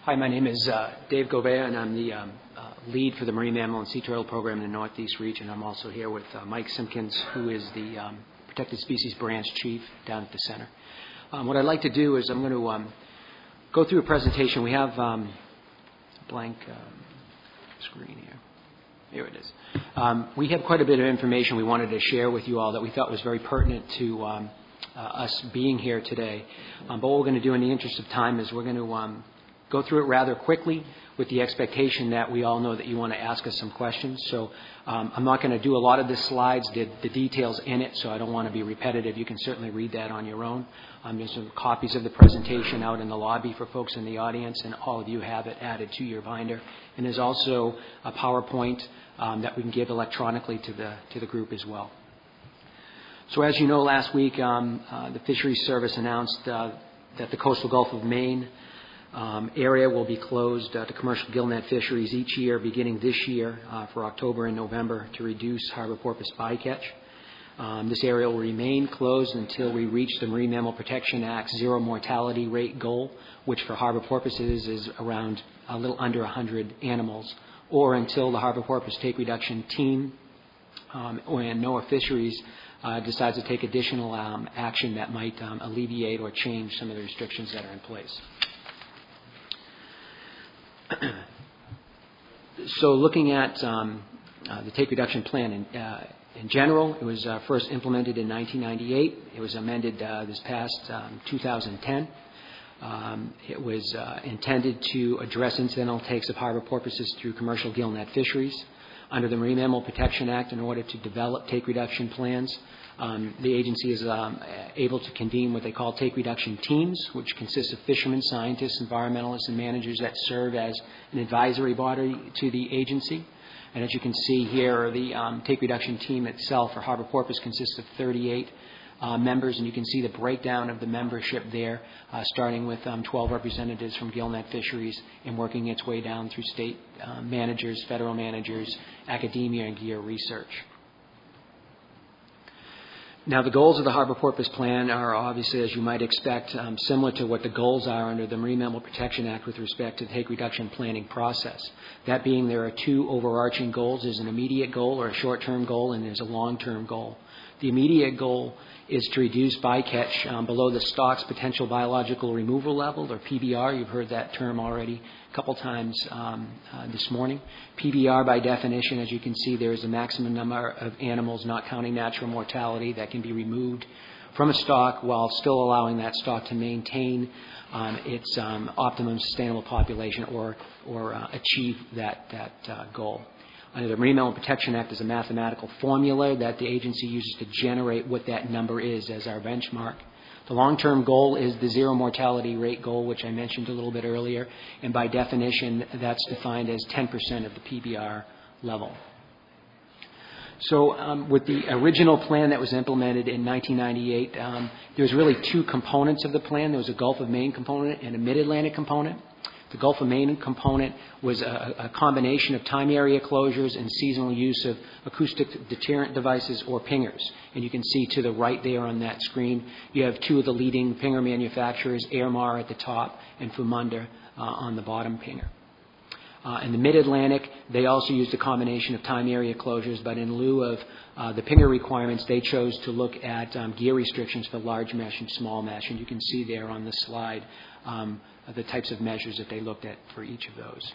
Hi, my name is Dave Gobea, and I'm the lead for the Marine Mammal and Sea Turtle Program in the Northeast region. I'm also here with Mike Simpkins, who is the Protected Species Branch Chief down at the center. What I'd like to do is I'm going to go through a presentation. We have a blank screen here. Here it is. We have quite a bit of information we wanted to share with you all that we thought was very pertinent to us being here today. But what we're going to do in the interest of time is we're going to go through it rather quickly with the expectation that we all know that you want to ask us some questions. So I'm not going to do a lot of the slides, the details in it, so I don't want to be repetitive. You can certainly read that on your own. There's some copies of the presentation out in the lobby for folks in the audience, and all of you have it added to your binder. And there's also a PowerPoint that we can give electronically to the group as well. So as you know, last week the Fisheries Service announced that the coastal Gulf of Maine area will be closed to commercial gillnet fisheries each year, beginning this year for October and November, to reduce harbor porpoise bycatch. This area will remain closed until we reach the Marine Mammal Protection Act's zero mortality rate goal, which for harbor porpoises is around a little under 100 animals, or until the harbor porpoise take reduction team and NOAA Fisheries decides to take additional action that might alleviate or change some of the restrictions that are in place. So looking at the take reduction plan in general, it was first implemented in 1998. It was amended this past 2010. It was intended to address incidental takes of harbor porpoises through commercial gillnet fisheries. Under the Marine Mammal Protection Act, in order to develop take reduction plans, the agency is able to convene what they call take reduction teams, which consist of fishermen, scientists, environmentalists, and managers that serve as an advisory body to the agency. And as you can see here, the take reduction team itself for harbor porpoise consists of 38 members, and you can see the breakdown of the membership there, starting with 12 representatives from gillnet fisheries and working its way down through state managers, federal managers, academia, and gear research. Now, the goals of the Harbor Porpoise Plan are obviously, as you might expect, similar to what the goals are under the Marine Mammal Protection Act with respect to the take reduction planning process. That being, there are two overarching goals. There's an immediate goal or a short-term goal, and there's a long-term goal. The immediate goal is to reduce bycatch below the stock's potential biological removal level, or PBR. You've heard that term already a couple times this morning. PBR, by definition, as you can see, there is a maximum number of animals, not counting natural mortality, that can be removed from a stock while still allowing that stock to maintain its optimum sustainable population or achieve that goal. Under the Marine Mammal Protection Act, there's a mathematical formula that the agency uses to generate what that number is as our benchmark. The long-term goal is the zero mortality rate goal, which I mentioned a little bit earlier, and by definition, that's defined as 10% of the PBR level. So with the original plan that was implemented in 1998, there was really two components of the plan. There was a Gulf of Maine component and a Mid-Atlantic component. The Gulf of Maine component was a combination of time area closures and seasonal use of acoustic deterrent devices or pingers. And you can see to the right there on that screen, you have two of the leading pinger manufacturers, Airmar at the top and Fumunda on the bottom pinger. In the Mid-Atlantic, they also used a combination of time area closures, but in lieu of the pinger requirements, they chose to look at gear restrictions for large mesh and small mesh. And you can see there on the slide the types of measures that they looked at for each of those.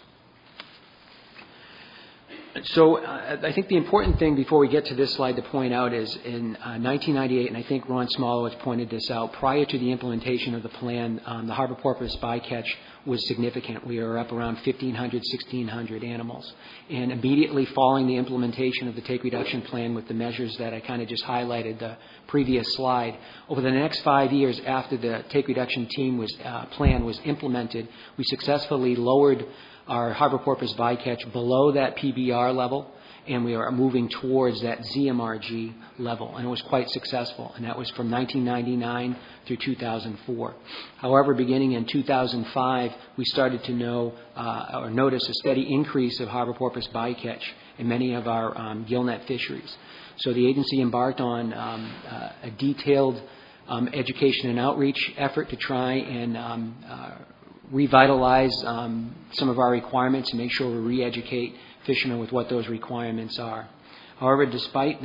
So I think the important thing before we get to this slide to point out is in 1998, and I think Ron Smolowitz pointed this out, prior to the implementation of the plan, the harbor porpoise bycatch was significant. We were up around 1,500, 1,600 animals. And immediately following the implementation of the take reduction plan with the measures that I kind of just highlighted, the previous slide, over the next 5 years after the take reduction plan was implemented, we successfully lowered our harbor porpoise bycatch below that PBR level, and we are moving towards that ZMRG level, and it was quite successful, and that was from 1999 through 2004. However, beginning in 2005, we started to notice a steady increase of harbor porpoise bycatch in many of our gillnet fisheries. So the agency embarked on a detailed education and outreach effort to try and revitalize some of our requirements and make sure we re-educate fishermen with what those requirements are. However, despite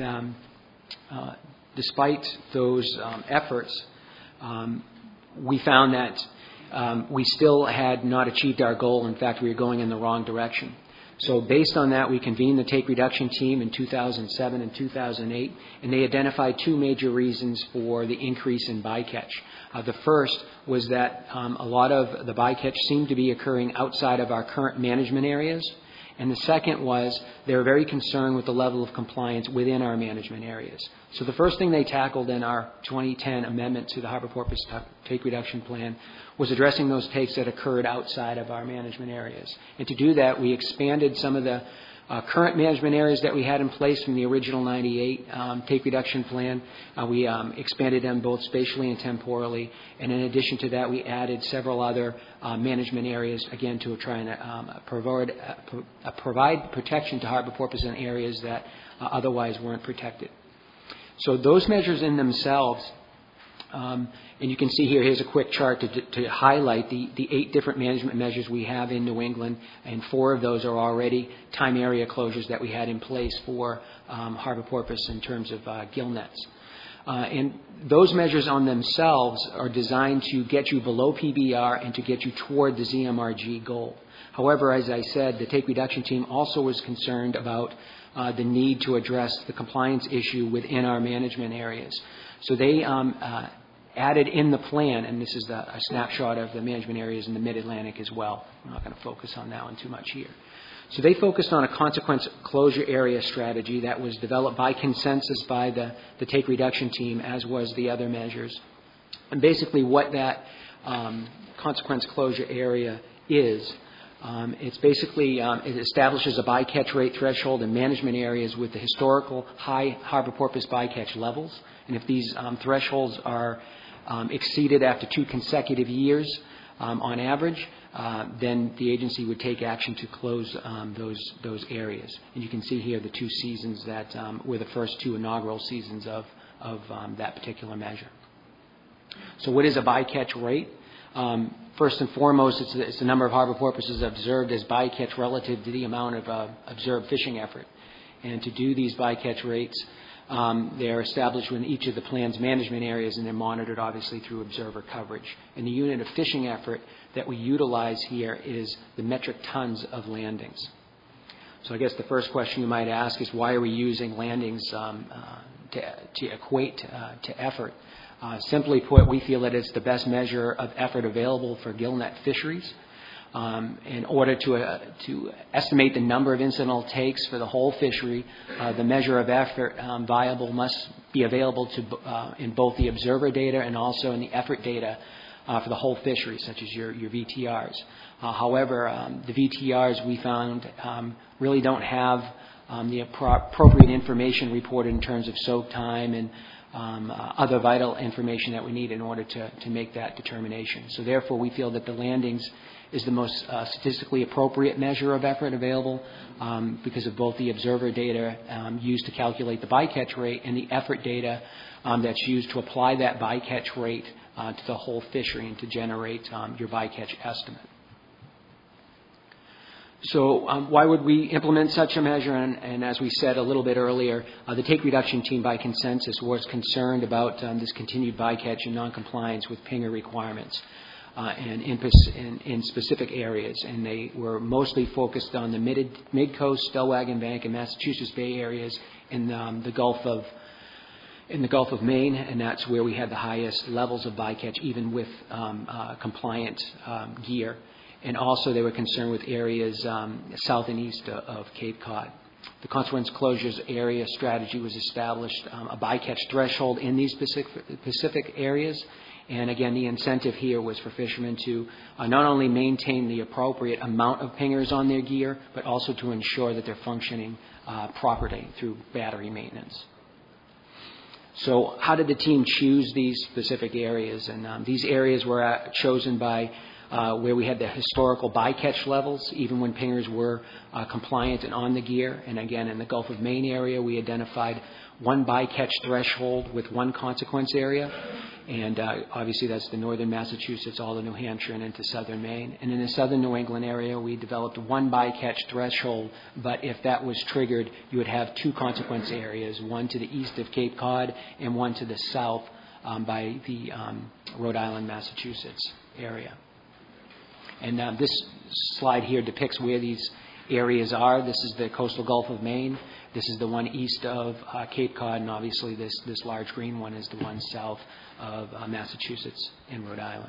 those efforts, we found that we still had not achieved our goal. In fact, we were going in the wrong direction. So based on that, we convened the take reduction team in 2007 and 2008, and they identified two major reasons for the increase in bycatch. The first was that a lot of the bycatch seemed to be occurring outside of our current management areas. And the second was they were very concerned with the level of compliance within our management areas. So the first thing they tackled in our 2010 amendment to the Harbor Porpoise Take Reduction Plan was addressing those takes that occurred outside of our management areas. And to do that, we expanded some of the current management areas that we had in place from the original 98 Take Reduction Plan. We expanded them both spatially and temporally. And in addition to that, we added several other management areas, again, to try and provide protection to harbor porpoise in areas that otherwise weren't protected. So those measures in themselves, and you can see here's a quick chart to highlight the 8 different management measures we have in New England, and 4 of those are already time area closures that we had in place for harbor porpoise in terms of gill nets. And those measures on themselves are designed to get you below PBR and to get you toward the ZMRG goal. However, as I said, the take reduction team also was concerned about the need to address the compliance issue within our management areas. So they added in the plan, and this is a snapshot of the management areas in the Mid-Atlantic as well. I'm not going to focus on that one too much here. So they focused on a consequence closure area strategy that was developed by consensus by the take reduction team, as was the other measures. And basically what that consequence closure area is, it's basically, it establishes a bycatch rate threshold in management areas with the historical high harbor porpoise bycatch levels. And if these thresholds are exceeded after 2 consecutive years on average, then the agency would take action to close those areas. And you can see here the 2 seasons that were the first 2 inaugural seasons of that particular measure. So what is a bycatch rate? First and foremost, it's the number of harbor porpoises observed as bycatch relative to the amount of observed fishing effort. And to do these bycatch rates, they're established within each of the plan's management areas, and they're monitored obviously through observer coverage. And the unit of fishing effort that we utilize here is the metric tons of landings. So I guess the first question you might ask is, why are we using landings to equate to effort? Simply put, we feel that it's the best measure of effort available for gillnet fisheries. In order to estimate the number of incidental takes for the whole fishery, the measure of effort viable must be available in both the observer data and also in the effort data for the whole fishery, such as your VTRs. However, the VTRs we found really don't have the appropriate information reported in terms of soak time and other vital information that we need in order to make that determination. So therefore, we feel that the landings is the most statistically appropriate measure of effort available because of both the observer data used to calculate the bycatch rate and the effort data that's used to apply that bycatch rate to the whole fishery and to generate your bycatch estimate. So why would we implement such a measure? And as we said a little bit earlier, the take reduction team by consensus was concerned about this continued bycatch and noncompliance with PINGR requirements and in specific areas. And they were mostly focused on the mid-coast, Stellwagen Bank, and Massachusetts Bay areas in the Gulf of Maine, and that's where we had the highest levels of bycatch, even with compliant gear. And also they were concerned with areas south and east of Cape Cod. The consequence closures area strategy was established, a bycatch threshold in these specific areas. And again, the incentive here was for fishermen to not only maintain the appropriate amount of pingers on their gear, but also to ensure that they're functioning properly through battery maintenance. So how did the team choose these specific areas? And these areas were chosen by where we had the historical bycatch levels, even when pingers were compliant and on the gear. And again, in the Gulf of Maine area, we identified one bycatch threshold with one consequence area. And obviously that's the northern Massachusetts, all of New Hampshire, and into southern Maine. And in the southern New England area, we developed one bycatch threshold, but if that was triggered, you would have two consequence areas, one to the east of Cape Cod and one to the south by the Rhode Island, Massachusetts area. And this slide here depicts where these areas are. This is the coastal Gulf of Maine. This is the one east of Cape Cod, and obviously this large green one is the one south of Massachusetts and Rhode Island.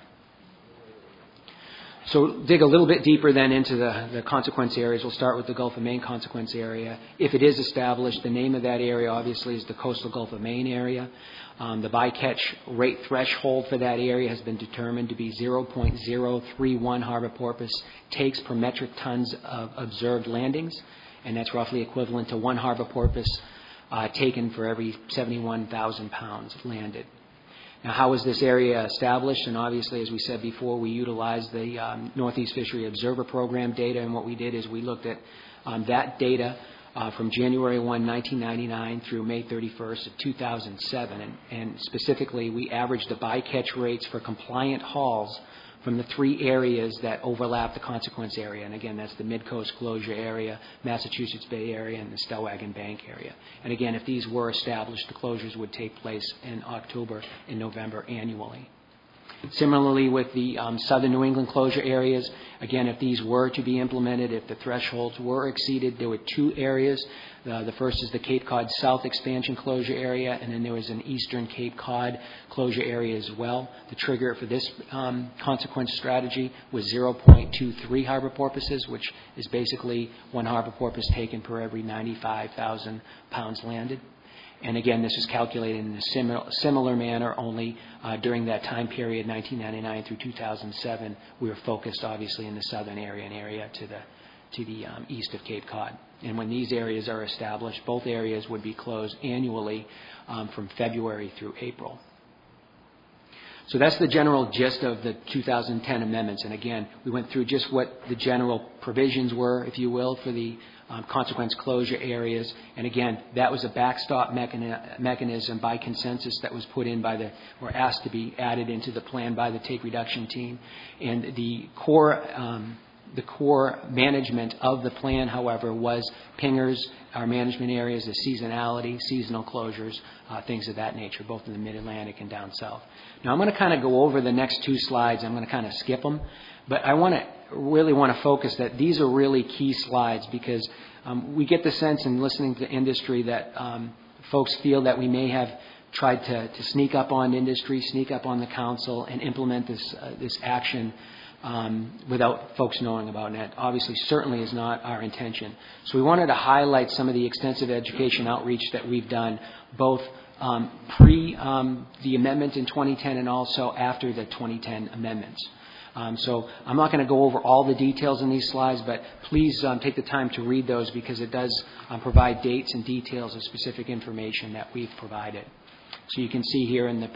So dig a little bit deeper then into the consequence areas. We'll start with the Gulf of Maine consequence area. If it is established, the name of that area obviously is the coastal Gulf of Maine area. The bycatch rate threshold for that area has been determined to be 0.031 harbor porpoise takes per metric tons of observed landings, and that's roughly equivalent to one harbor porpoise taken for every 71,000 pounds landed. Now, how was this area established? And obviously, as we said before, we utilized the Northeast Fishery Observer Program data, and what we did is we looked at that data from January 1, 1999 through May 31st of 2007, and specifically we averaged the bycatch rates for compliant hauls from the three areas that overlap the consequence area. And again, that's the Mid-Coast Closure area, Massachusetts Bay area, and the Stellwagen Bank area. And again, if these were established, the closures would take place in October and November annually. Similarly, with the southern New England closure areas, again, if these were to be implemented, if the thresholds were exceeded, there were two areas. The first is the Cape Cod South Expansion Closure Area, and then there was an eastern Cape Cod closure area as well. The trigger for this consequence strategy was 0.23 harbor porpoises, which is basically one harbor porpoise taken per every 95,000 pounds landed. And again, this is calculated in a similar manner, only during that time period, 1999 through 2007, we were focused obviously in the southern area, an area to the east of Cape Cod. And when these areas are established, both areas would be closed annually from February through April. So that's the general gist of the 2010 amendments. And again, we went through just what the general provisions were, if you will, for the consequence closure areas. And again, that was a backstop mechanism by consensus that was put in or asked to be added into the plan by the take reduction team. And the core management of the plan, however, was pingers, our management areas, the seasonality, seasonal closures, things of that nature, both in the Mid-Atlantic and down south. Now, I'm going to kind of go over the next two slides. I'm going to kind of skip them. But I really want to focus that these are really key slides because we get the sense in listening to industry that folks feel that we may have tried to sneak up on industry, sneak up on the council, and implement this action without folks knowing about it. That obviously certainly is not our intention. So we wanted to highlight some of the extensive education outreach that we've done, both pre the amendment in 2010 and also after the 2010 amendments. So I'm not going to go over all the details in these slides, but please take the time to read those because it does provide dates and details of specific information that we've provided. So you can see here in the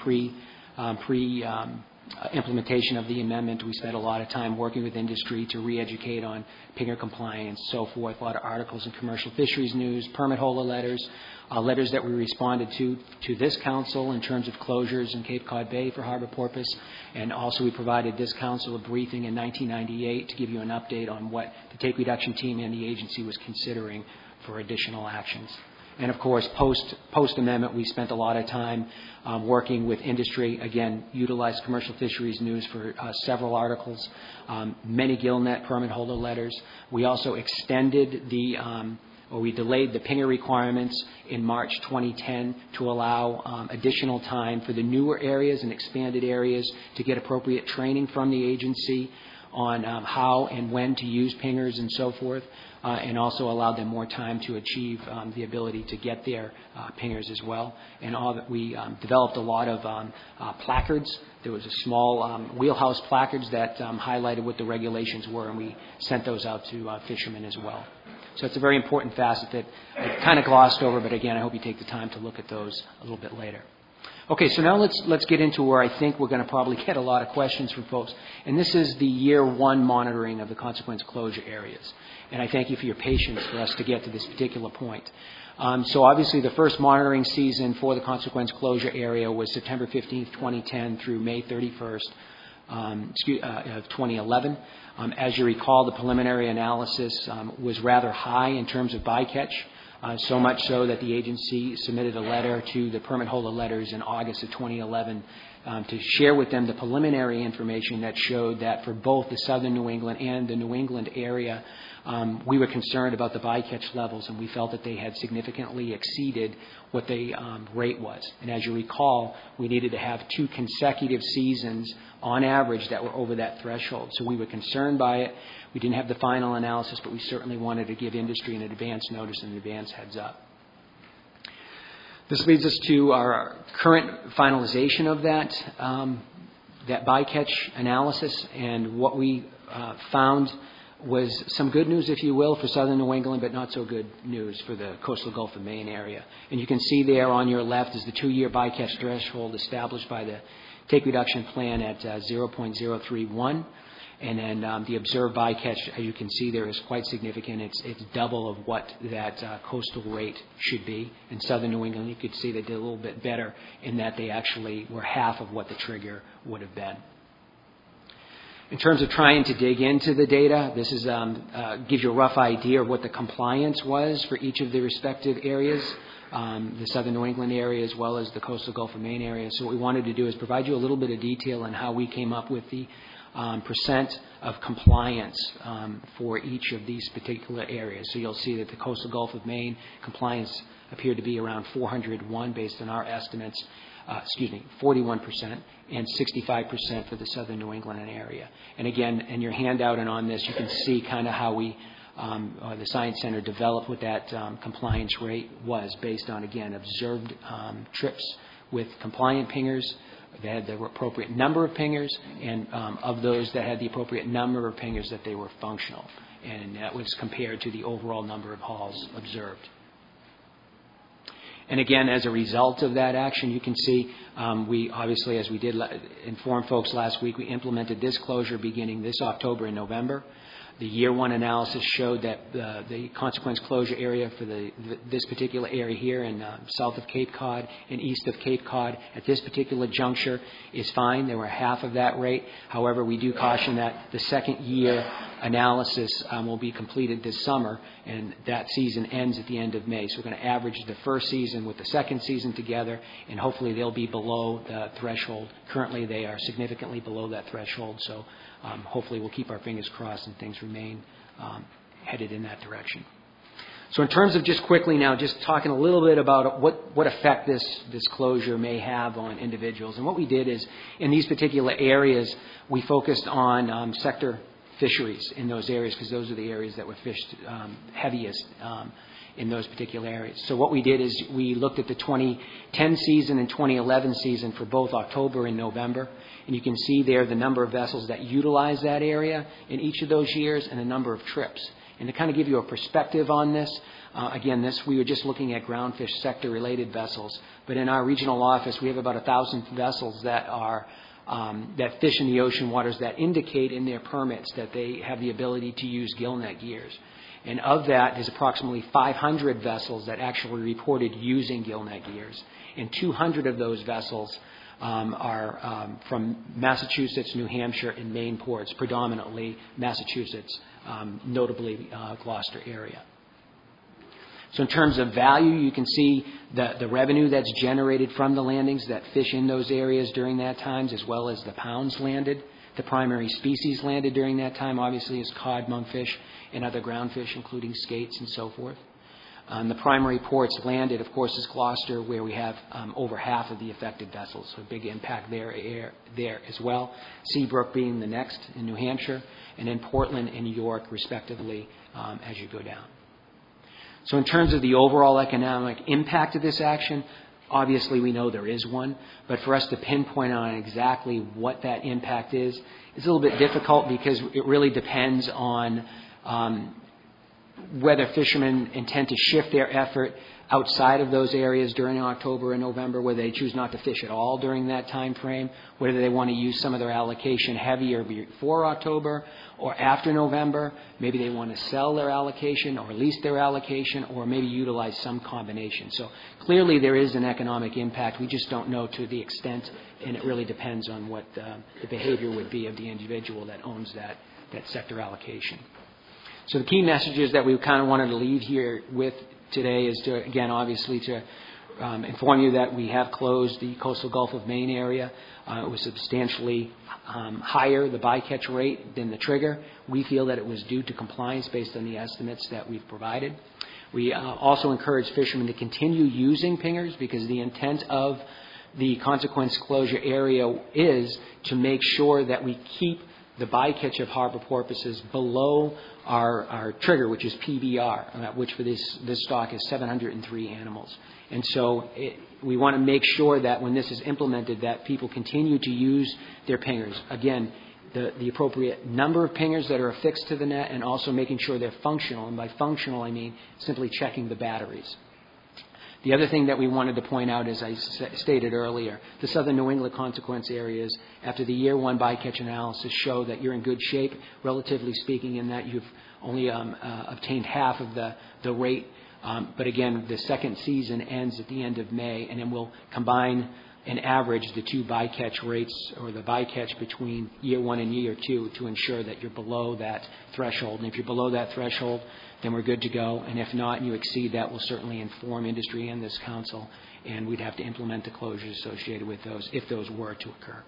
implementation of the amendment, we spent a lot of time working with industry to re-educate on pinger compliance, so forth, a lot of articles in Commercial Fisheries News, permit holder letters, letters that we responded to this council in terms of closures in Cape Cod Bay for harbor porpoise, and also we provided this council a briefing in 1998 to give you an update on what the take reduction team and the agency was considering for additional actions. And of course, post-amendment, we spent a lot of time working with industry. Again, utilized Commercial Fisheries News for several articles, many gillnet permit holder letters. We also extended we delayed the pinger requirements in March 2010 to allow additional time for the newer areas and expanded areas to get appropriate training from the agency on how and when to use pingers and so forth. And also allowed them more time to achieve the ability to get their pingers as well. And we developed a lot of placards. There was a small wheelhouse placards that highlighted what the regulations were, and we sent those out to fishermen as well. So it's a very important facet that I kind of glossed over, but again, I hope you take the time to look at those a little bit later. Okay, so now let's get into where I think we're going to probably get a lot of questions from folks. And this is the year one monitoring of the consequence closure areas. And I thank you for your patience for us to get to this particular point. So obviously the first monitoring season for the consequence closure area was September 15th, 2010 through May 31st of 2011. As you recall, the preliminary analysis was rather high in terms of bycatch, so much so that the agency submitted a letter to the permit holder letters in August of 2011 to share with them the preliminary information that showed that for both the southern New England and the New England area, we were concerned about the bycatch levels, and we felt that they had significantly exceeded what the rate was. And as you recall, we needed to have 2 consecutive seasons on average that were over that threshold. So we were concerned by it. We didn't have the final analysis, but we certainly wanted to give industry an advance notice and an advance heads up. This leads us to our current finalization of that bycatch analysis, and what we found was some good news, if you will, for southern New England, but not so good news for the coastal Gulf of Maine area. And you can see there on your left is the 2-year bycatch threshold established by the take reduction plan at 0.031. And then the observed bycatch, as you can see there, is quite significant. It's double of what that coastal rate should be. In southern New England, you could see they did a little bit better in that they actually were half of what the trigger would have been. In terms of trying to dig into the data, this is gives you a rough idea of what the compliance was for each of the respective areas, the southern New England area as well as the coastal Gulf of Maine area. So what we wanted to do is provide you a little bit of detail on how we came up with the percent of compliance for each of these particular areas. So you'll see that the coastal Gulf of Maine compliance appeared to be around 401 based on our estimates, 41%, and 65% for the southern New England area. And again, in your handout and on this, you can see kind of how we, the Science Center developed what that compliance rate was based on, again, observed trips with compliant pingers. They had the appropriate number of pingers, and of those that had the appropriate number of pingers, that they were functional. And that was compared to the overall number of hauls observed. And again, as a result of that action, you can see we obviously, as we did inform folks last week, we implemented this closure beginning this October and November. The year 1 analysis showed that the consequence closure area for this particular area here in south of Cape Cod and east of Cape Cod at this particular juncture is fine. They were half of that rate. However, we do caution that the second year analysis will be completed this summer, and that season ends at the end of May. So we're going to average the first season with the second season together, and hopefully they'll be below the threshold. Currently, they are significantly below that threshold, so hopefully we'll keep our fingers crossed and things remain headed in that direction. So in terms of just quickly now, just talking a little bit about what effect this closure may have on individuals. And what we did is, in these particular areas, we focused on sector fisheries in those areas because those are the areas that were fished heaviest in those particular areas. So what we did is we looked at the 2010 season and 2011 season for both October and November. And you can see there the number of vessels that utilize that area in each of those years and the number of trips. And to kind of give you a perspective on this, again, we were just looking at groundfish sector-related vessels. But in our regional office, we have about 1,000 vessels that are that fish in the ocean waters that indicate in their permits that they have the ability to use gillnet gears. And of that, there's approximately 500 vessels that actually reported using gillnet gears. And 200 of those vessels are from Massachusetts, New Hampshire, and Maine ports, predominantly Massachusetts, notably Gloucester area. So in terms of value, you can see the revenue that's generated from the landings that fish in those areas during that time, as well as the pounds landed. The primary species landed during that time, obviously, is cod, monkfish, and other groundfish, including skates and so forth. The primary ports landed, of course, is Gloucester, where we have over half of the affected vessels, so a big impact there as well. Seabrook being the next in New Hampshire, and then Portland and York, respectively, as you go down. So in terms of the overall economic impact of this action, obviously we know there is one, but for us to pinpoint on exactly what that impact is a little bit difficult because it really depends on whether fishermen intend to shift their effort outside of those areas during October and November, whether they choose not to fish at all during that time frame, whether they want to use some of their allocation heavier before October or after November. Maybe they want to sell their allocation or lease their allocation or maybe utilize some combination. So clearly there is an economic impact. We just don't know to the extent, and it really depends on what the behavior would be of the individual that owns that sector allocation. So the key messages that we kind of wanted to leave here with today is to, again, obviously to inform you that we have closed the coastal Gulf of Maine area. It was substantially higher, the bycatch rate, than the trigger. We feel that it was due to compliance based on the estimates that we've provided. We also encourage fishermen to continue using pingers because the intent of the consequence closure area is to make sure that we keep the bycatch of harbor porpoises below our trigger, which is PBR, which for this stock is 703 animals. And so we want to make sure that when this is implemented that people continue to use their pingers. Again, the appropriate number of pingers that are affixed to the net and also making sure they're functional. And by functional, I mean simply checking the batteries. The other thing that we wanted to point out, as I stated earlier, the southern New England consequence areas, after the year one bycatch analysis, show that you're in good shape, relatively speaking, in that you've only obtained half of the rate. But again, the second season ends at the end of May, and then we'll combine and average the two bycatch rates or the bycatch between year one and year two to ensure that you're below that threshold. And if you're below that threshold, then we're good to go. And if not, and you exceed that, we'll certainly inform industry and this council, and we'd have to implement the closures associated with those if those were to occur.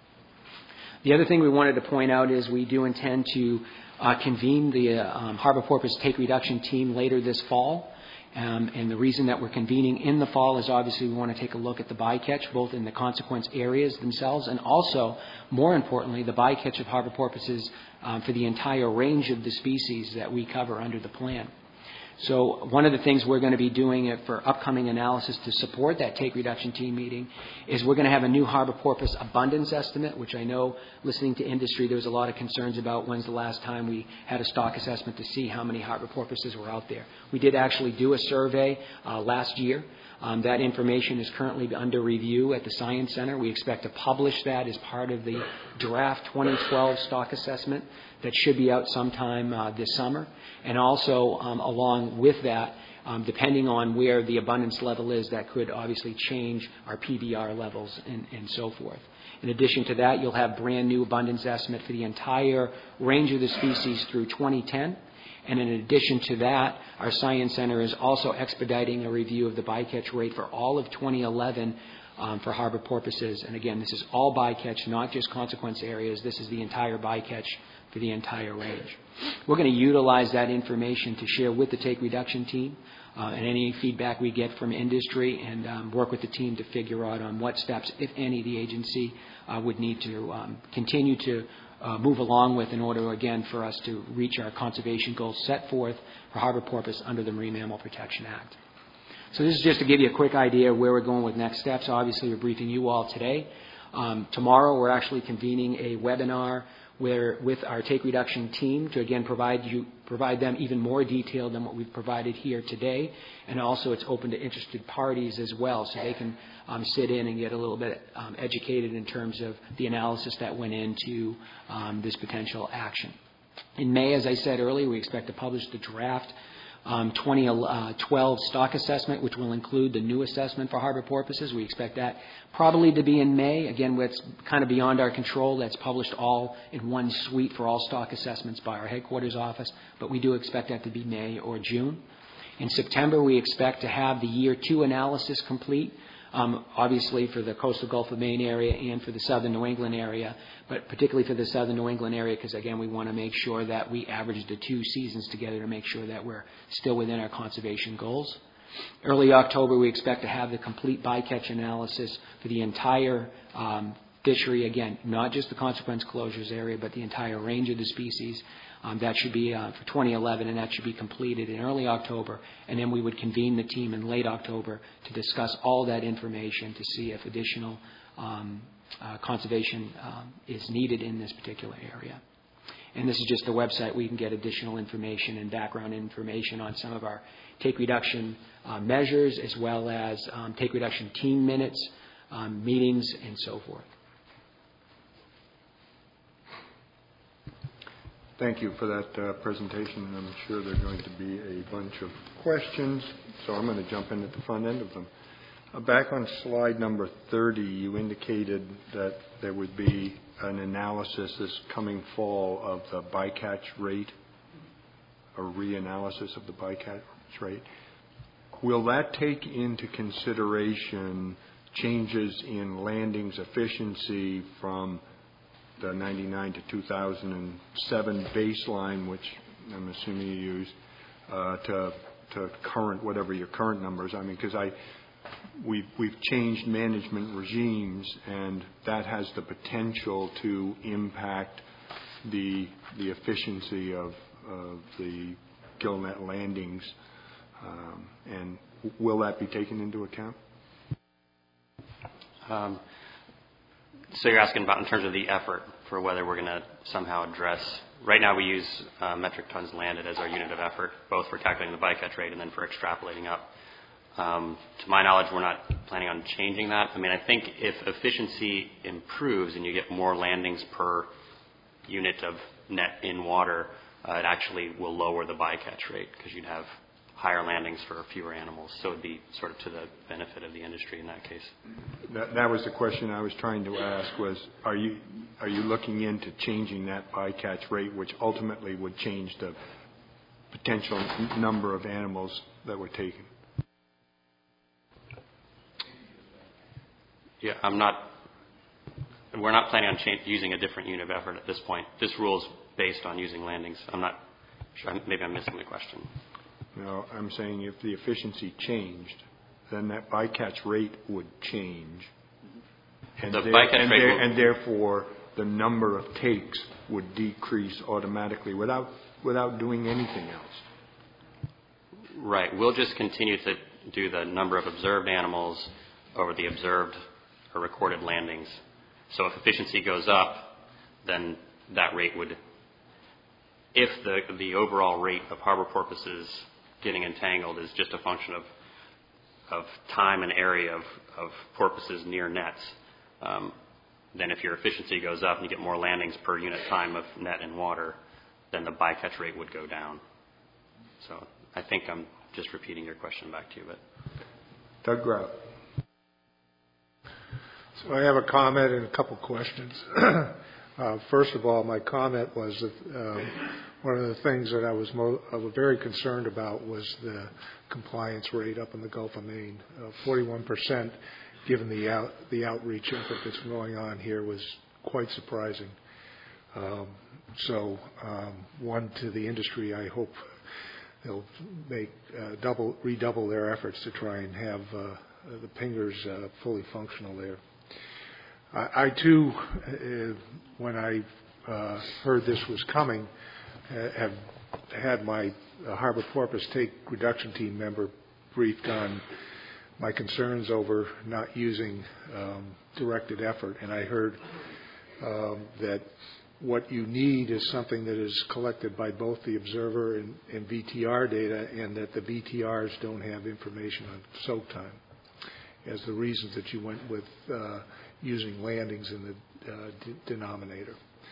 The other thing we wanted to point out is we do intend to convene the harbor porpoise take reduction team later this fall. And the reason that we're convening in the fall is obviously we want to take a look at the bycatch, both in the consequence areas themselves and also, more importantly, the bycatch of harbor porpoises for the entire range of the species that we cover under the plan. So one of the things we're going to be doing for upcoming analysis to support that take reduction team meeting is we're going to have a new harbor porpoise abundance estimate, which I know, listening to industry, there was a lot of concerns about when's the last time we had a stock assessment to see how many harbor porpoises were out there. We did actually do a survey last year. That information is currently under review at the Science Center. We expect to publish that as part of the draft 2012 stock assessment that should be out sometime this summer. And also, along with that, depending on where the abundance level is, that could obviously change our PBR levels and so forth. In addition to that, you'll have brand new abundance estimate for the entire range of the species through 2010. And in addition to that, our Science Center is also expediting a review of the bycatch rate for all of 2011 for harbor porpoises. And again, this is all bycatch, not just consequence areas. This is the entire bycatch for the entire range. We're going to utilize that information to share with the take reduction team and any feedback we get from industry and work with the team to figure out on what steps, if any, the agency would need to continue to move along with in order, again, for us to reach our conservation goals set forth for harbor porpoise under the Marine Mammal Protection Act. So this is just to give you a quick idea of where we're going with next steps. Obviously, we're briefing you all today. Tomorrow, we're actually convening a webinar with our take reduction team to, again, provide them even more detail than what we've provided here today. And also, it's open to interested parties as well, so they can sit in and get a little bit educated in terms of the analysis that went into this potential action. In May, as I said earlier, we expect to publish the draft 2012 stock assessment, which will include the new assessment for harbor porpoises. We expect that probably to be in May. Again, it's kind of beyond our control. That's published all in one suite for all stock assessments by our headquarters office, but we do expect that to be May or June. In September, we expect to have the year two analysis complete, obviously for the coastal Gulf of Maine area and for the southern New England area, but particularly for the southern New England area because, again, we want to make sure that we average the two seasons together to make sure that we're still within our conservation goals. Early October, we expect to have the complete bycatch analysis for the entire fishery, again, not just the consequence closures area, but the entire range of the species. That should be for 2011, and that should be completed in early October. And then we would convene the team in late October to discuss all that information to see if additional conservation is needed in this particular area. And this is just the website where you can get additional information and background information on some of our take reduction measures, as well as take reduction team minutes, meetings, and so forth. Thank you for that presentation. I'm sure there are going to be a bunch of questions, so I'm going to jump in at the front end of them. Back on slide number 30, you indicated that there would be an analysis this coming fall of the bycatch rate, a reanalysis of the bycatch rate. Will that take into consideration changes in landings efficiency from the 99 to 2007 baseline, which I'm assuming you use, to current, whatever your current numbers? I mean, because we've changed management regimes, and that has the potential to impact the efficiency of the gillnet landings. And will that be taken into account? So you're asking about in terms of the effort for whether we're going to somehow address. Right now we use metric tons landed as our unit of effort, both for calculating the bycatch rate and then for extrapolating up. To my knowledge, we're not planning on changing that. I mean, I think if efficiency improves and you get more landings per unit of net in water, it actually will lower the bycatch rate because you'd have higher landings for fewer animals. So it would be sort of to the benefit of the industry in that case. That was the question I was trying to ask was, are you looking into changing that bycatch rate, which ultimately would change the potential number of animals that were taken? Yeah, we're not planning on using a different unit of effort at this point. This rule is based on using landings. I'm not sure, maybe I'm missing the question. No, I'm saying if the efficiency changed, then that bycatch rate would change. And, therefore the number of takes would decrease automatically without doing anything else. Right. We'll just continue to do the number of observed animals over the observed or recorded landings. So if efficiency goes up, then that rate would, if the overall rate of harbor porpoises getting entangled is just a function of time and area of porpoises near nets, then if your efficiency goes up and you get more landings per unit time of net in water, then the bycatch rate would go down. So I think I'm just repeating your question back to you. But Doug Grout. So I have a comment and a couple questions. First of all, my comment was that one of the things that I was very concerned about was the compliance rate up in the Gulf of Maine. 41%, given the outreach effort that's going on here, was quite surprising. One, to the industry, I hope they'll redouble their efforts to try and have the pingers fully functional there. I too, when I heard this was coming, have had my harbor porpoise take reduction team member briefed on my concerns over not using directed effort, and I heard that what you need is something that is collected by both the observer and VTR data, and that the VTRs don't have information on soak time as the reasons that you went with using landings in the denominator.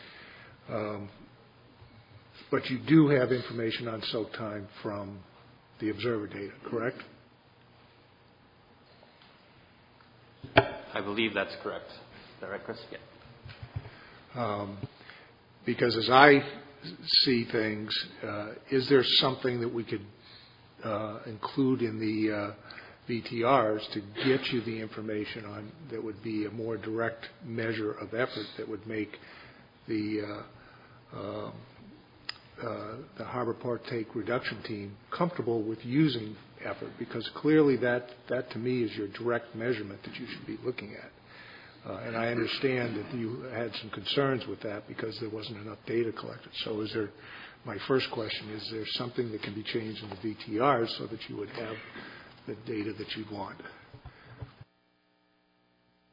But you do have information on soak time from the observer data, correct? I believe that's correct. Is that right, Chris? Yeah. Because as I see things, is there something that we could include in the VTRs to get you the information on that would be a more direct measure of effort that would make the harbor port take reduction team comfortable with using effort? Because clearly that to me is your direct measurement that you should be looking at. And I understand that you had some concerns with that because there wasn't enough data collected. So my first question, is there something that can be changed in the VTRs so that you would have the data that you'd want?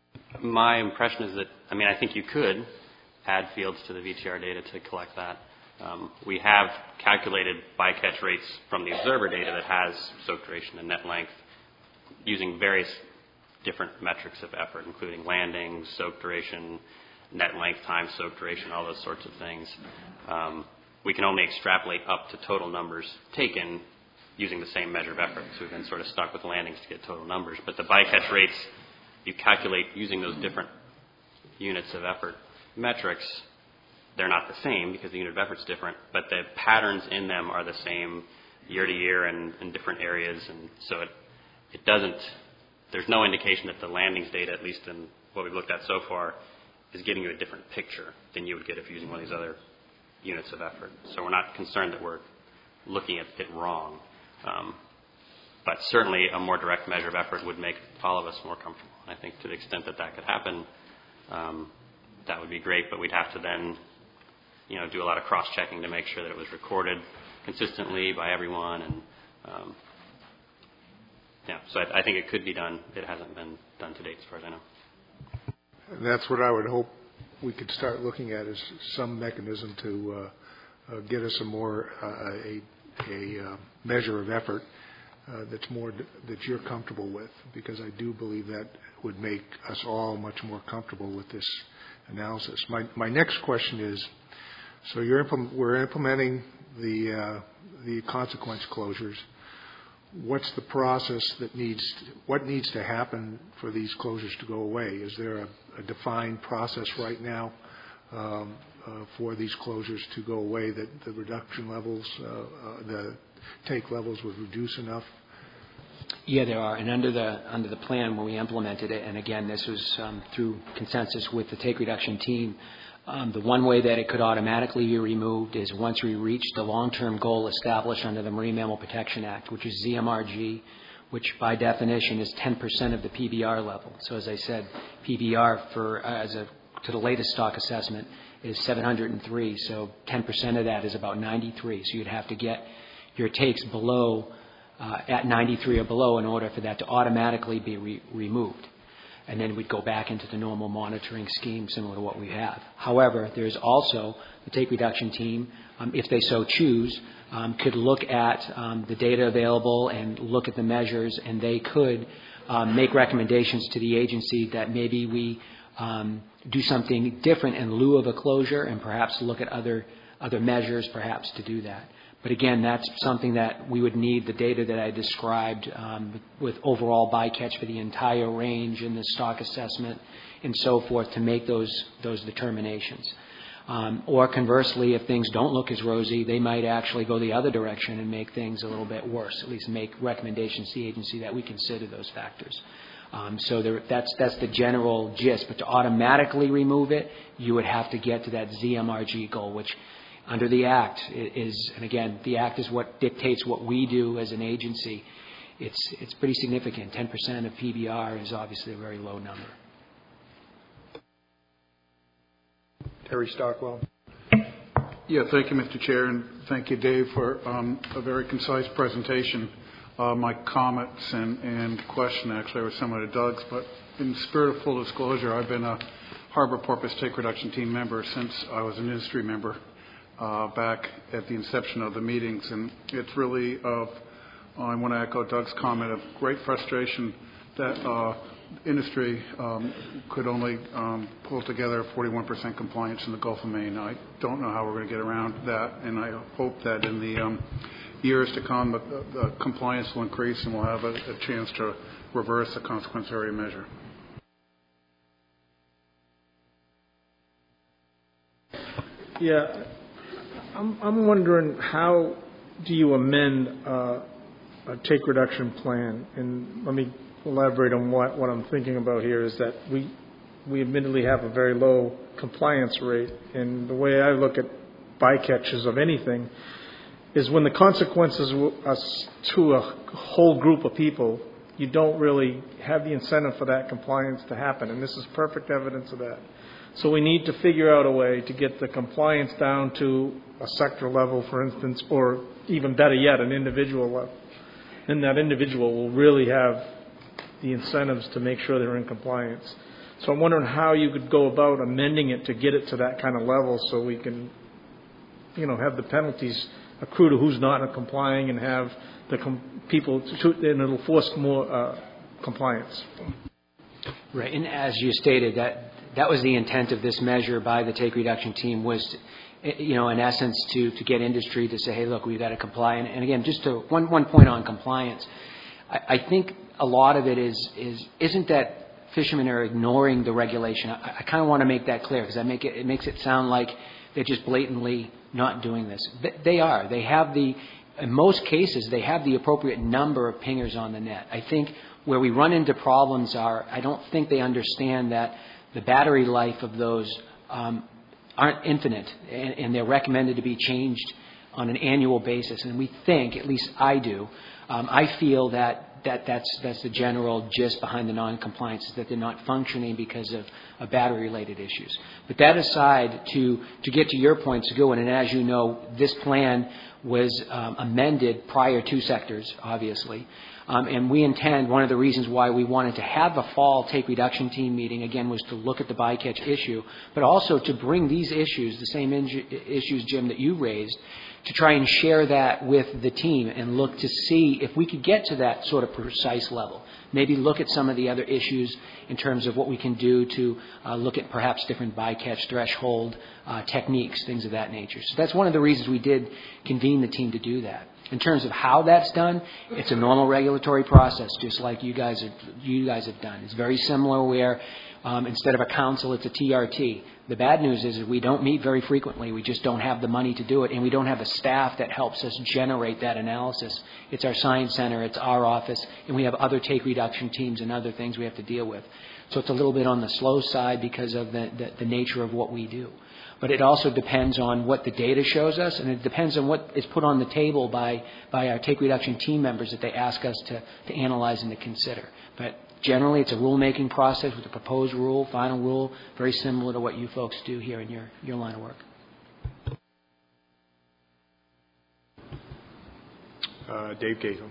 My impression is that, I think you could add fields to the VTR data to collect that. We have calculated bycatch rates from the observer data that has soak duration and net length using various different metrics of effort, including landings, soak duration, net length times soak duration, all those sorts of things. We can only extrapolate up to total numbers taken using the same measure of effort. So we've been sort of stuck with landings to get total numbers. But the bycatch rates you calculate using those different units of effort metrics, they're not the same because the unit of effort's different, but the patterns in them are the same year to year and in different areas. And so it doesn't, there's no indication that the landings data, at least in what we've looked at so far, is giving you a different picture than you would get if using one of these other units of effort. So we're not concerned that we're looking at it wrong. But certainly a more direct measure of effort would make all of us more comfortable. I think to the extent that that could happen, that would be great, but we'd have to then, do a lot of cross-checking to make sure that it was recorded consistently by everyone. And so I think it could be done. It hasn't been done to date as far as I know. And that's what I would hope we could start looking at, is some mechanism to get us a measure of effort that you're comfortable with, because I do believe that would make us all much more comfortable with this analysis. My next question is, so we're implementing the consequence closures. What's the process what needs to happen for these closures to go away? Is there a defined process right now for these closures to go away, that the reduction levels, the take levels would reduce enough? Yeah, there are. And under the plan, when we implemented it, and again, this was through consensus with the take reduction team, the one way that it could automatically be removed is once we reach the long-term goal established under the Marine Mammal Protection Act, which is ZMRG, which by definition is 10% of the PBR level. So as I said, PBR to the latest stock assessment is 703. So 10% of that is about 93. So you'd have to get your takes below at 93 or below in order for that to automatically be removed. And then we'd go back into the normal monitoring scheme similar to what we have. However, there's also the take reduction team, if they so choose, could look at the data available and look at the measures, and they could make recommendations to the agency that maybe we do something different in lieu of a closure, and perhaps look at other measures perhaps to do that. But again, that's something that we would need the data that I described with overall bycatch for the entire range in the stock assessment and so forth to make those determinations. Or conversely, if things don't look as rosy, they might actually go the other direction and make things a little bit worse, at least make recommendations to the agency that we consider those factors. That's the general gist. But to automatically remove it, you would have to get to that ZMRG goal, which under the Act is, and again, the Act is what dictates what we do as an agency. It's pretty significant. 10% of PBR is obviously a very low number. Terry Stockwell. Yeah, thank you, Mr. Chair, and thank you, Dave, for a very concise presentation. My comments and question actually were similar to Doug's, but in the spirit of full disclosure, I've been a Harbor Porpoise Take Reduction Team member since I was an industry member back at the inception of the meetings, and it's really I want to echo Doug's comment of great frustration that industry could only pull together 41% compliance in the Gulf of Maine. I don't know how we're going to get around that, and I hope that in the years to come the compliance will increase and we'll have a chance to reverse the consequence area measure. Yeah, I'm wondering, how do you amend a take reduction plan? And let me elaborate on what I'm thinking about here is that we admittedly have a very low compliance rate, and the way I look at bycatches of anything is when the consequences to a whole group of people, you don't really have the incentive for that compliance to happen, and this is perfect evidence of that. So we need to figure out a way to get the compliance down to a sector level, for instance, or even better yet, an individual level. And that individual will really have the incentives to make sure they're in compliance. So I'm wondering how you could go about amending it to get it to that kind of level so we can have the penalties accrue to who's not complying and have the people, and it'll force more compliance. Right, and as you stated, that was the intent of this measure by the take reduction team was, in essence, to get industry to say, hey, look, we've got to comply. And again, just to one point on compliance, I think a lot of it isn't that fishermen are ignoring the regulation. I kind of want to make that clear because it makes it sound like they're just blatantly not doing this. They are. They have in most cases, they have the appropriate number of pingers on the net. I think where we run into problems I don't think they understand that the battery life of those aren't infinite, and they're recommended to be changed on an annual basis. And we think, at least I do, I feel that's the general gist behind the non-compliance, is that they're not functioning because of battery-related issues. But that aside, to get to your point, Seguin, and as you know, this plan was amended prior to sectors, obviously. And we intend, one of the reasons why we wanted to have a fall take reduction team meeting, again, was to look at the bycatch issue, but also to bring these issues, the same issues, Jim, that you raised, to try and share that with the team and look to see if we could get to that sort of precise level. Maybe look at some of the other issues in terms of what we can do to look at perhaps different bycatch threshold techniques, things of that nature. So that's one of the reasons we did convene the team to do that. In terms of how that's done, it's a normal regulatory process, just like you guys have done. It's very similar where instead of a council, it's a TRT. The bad news is we don't meet very frequently. We just don't have the money to do it, and we don't have the staff that helps us generate that analysis. It's our science center, it's our office, and we have other take reduction teams and other things we have to deal with. So it's a little bit on the slow side because of the nature of what we do. But it also depends on what the data shows us, and it depends on what is put on the table by our take reduction team members that they ask us to analyze and to consider. But generally, it's a rulemaking process with a proposed rule, final rule, very similar to what you folks do here in your line of work. Dave Gato.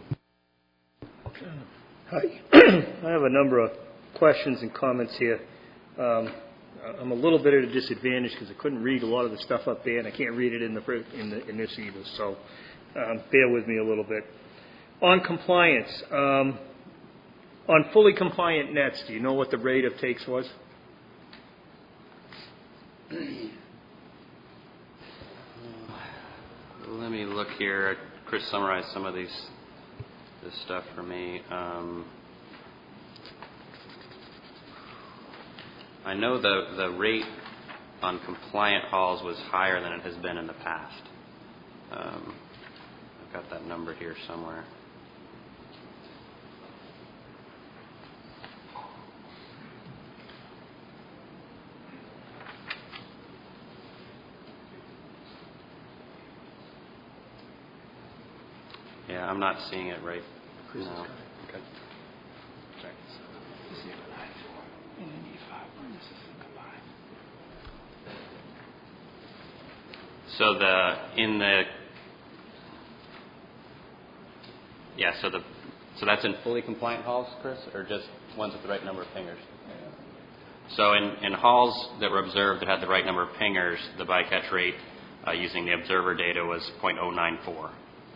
Hi. I have a number of questions and comments here. I'm a little bit at a disadvantage because I couldn't read a lot of the stuff up there, and I can't read it in this either. So bear with me a little bit. On compliance, on fully compliant nets, do you know what the rate of takes was? Let me look here. Chris summarized some of this stuff for me. I know the rate on compliant hauls was higher than it has been in the past. I've got that number here somewhere. Yeah, I'm not seeing it right now. Okay. So so that's in fully compliant hauls, Chris, or just ones with the right number of pingers? So in hauls that were observed that had the right number of pingers, the bycatch rate using the observer data was 0.094.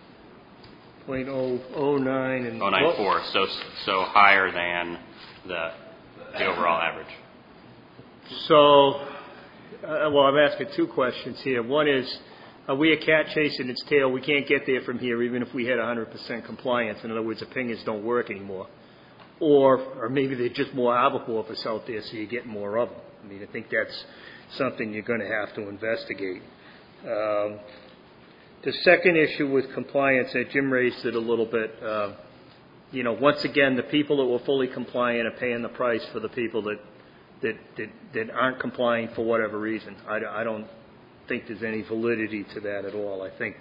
0.009 and 0.094. So higher than the overall average. So, I'm asking two questions here. One is, are we a cat chasing its tail? We can't get there from here even if we had 100% compliance. In other words, the pingers don't work anymore. Or maybe they're just more albacore out there, so you get more of them. I mean, I think that's something you're going to have to investigate. The second issue with compliance, and Jim raised it a little bit, once again, the people that were fully compliant are paying the price for the people that aren't complying for whatever reason. I don't think there's any validity to that at all. I think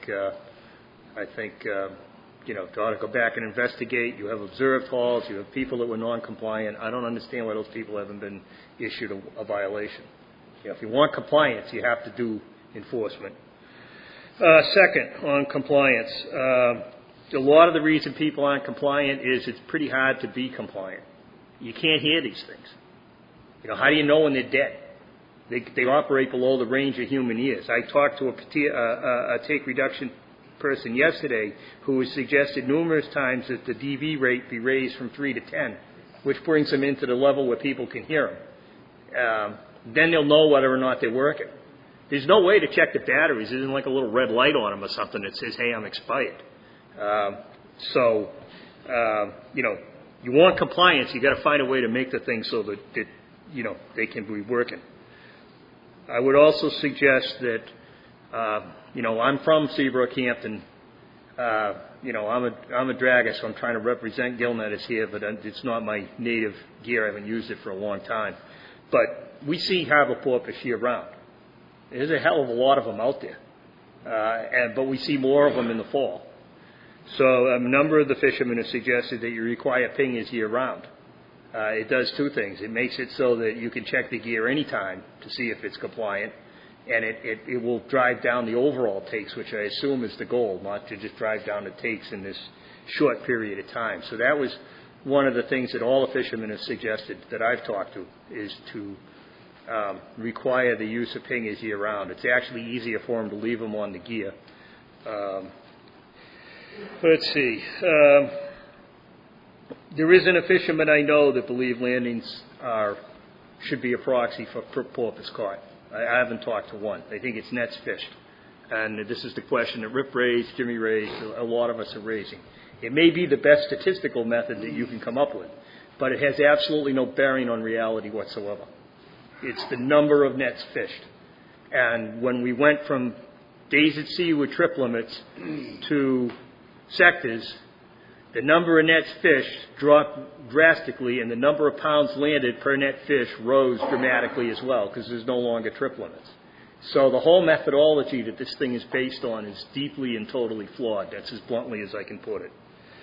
you ought to go back and investigate. You have observed hauls. You have people that were non-compliant. I don't understand why those people haven't been issued a violation. If you want compliance, you have to do enforcement. Second, on compliance, a lot of the reason people aren't compliant is it's pretty hard to be compliant. You can't hear these things. How do you know when they're dead? They operate below the range of human ears. I talked to a take reduction person yesterday who has suggested numerous times that the dB rate be raised from 3 to 10, which brings them into the level where people can hear them. Then they'll know whether or not they're working. There's no way to check the batteries. There isn't like a little red light on them or something that says, hey, I'm expired. You want compliance, you got to find a way to make the thing so that they can be working. I would also suggest that, I'm from Seabrook, Hampton. I'm a dragger, so I'm trying to represent Gillnetters here, but it's not my native gear. I haven't used it for a long time. But we see harbor porpoise year-round. There's a hell of a lot of them out there, but we see more of them in the fall. So a number of the fishermen have suggested that you require pingers year-round. It does two things. It makes it so that you can check the gear anytime to see if it's compliant, and it will drive down the overall takes, which I assume is the goal, not to just drive down the takes in this short period of time. So that was one of the things that all the fishermen have suggested that I've talked to, is to require the use of pingers year-round. It's actually easier for them to leave them on the gear. Let's see. There isn't a fisherman I know that believe landings should be a proxy for porpoise caught. I haven't talked to one. They think it's nets fished. And this is the question that Rip raised, Jimmy raised, a lot of us are raising. It may be the best statistical method that you can come up with, but it has absolutely no bearing on reality whatsoever. It's the number of nets fished. And when we went from days at sea with trip limits to sectors, the number of nets fished dropped drastically, and the number of pounds landed per net fish rose dramatically as well, because there's no longer trip limits. So the whole methodology that this thing is based on is deeply and totally flawed. That's as bluntly as I can put it.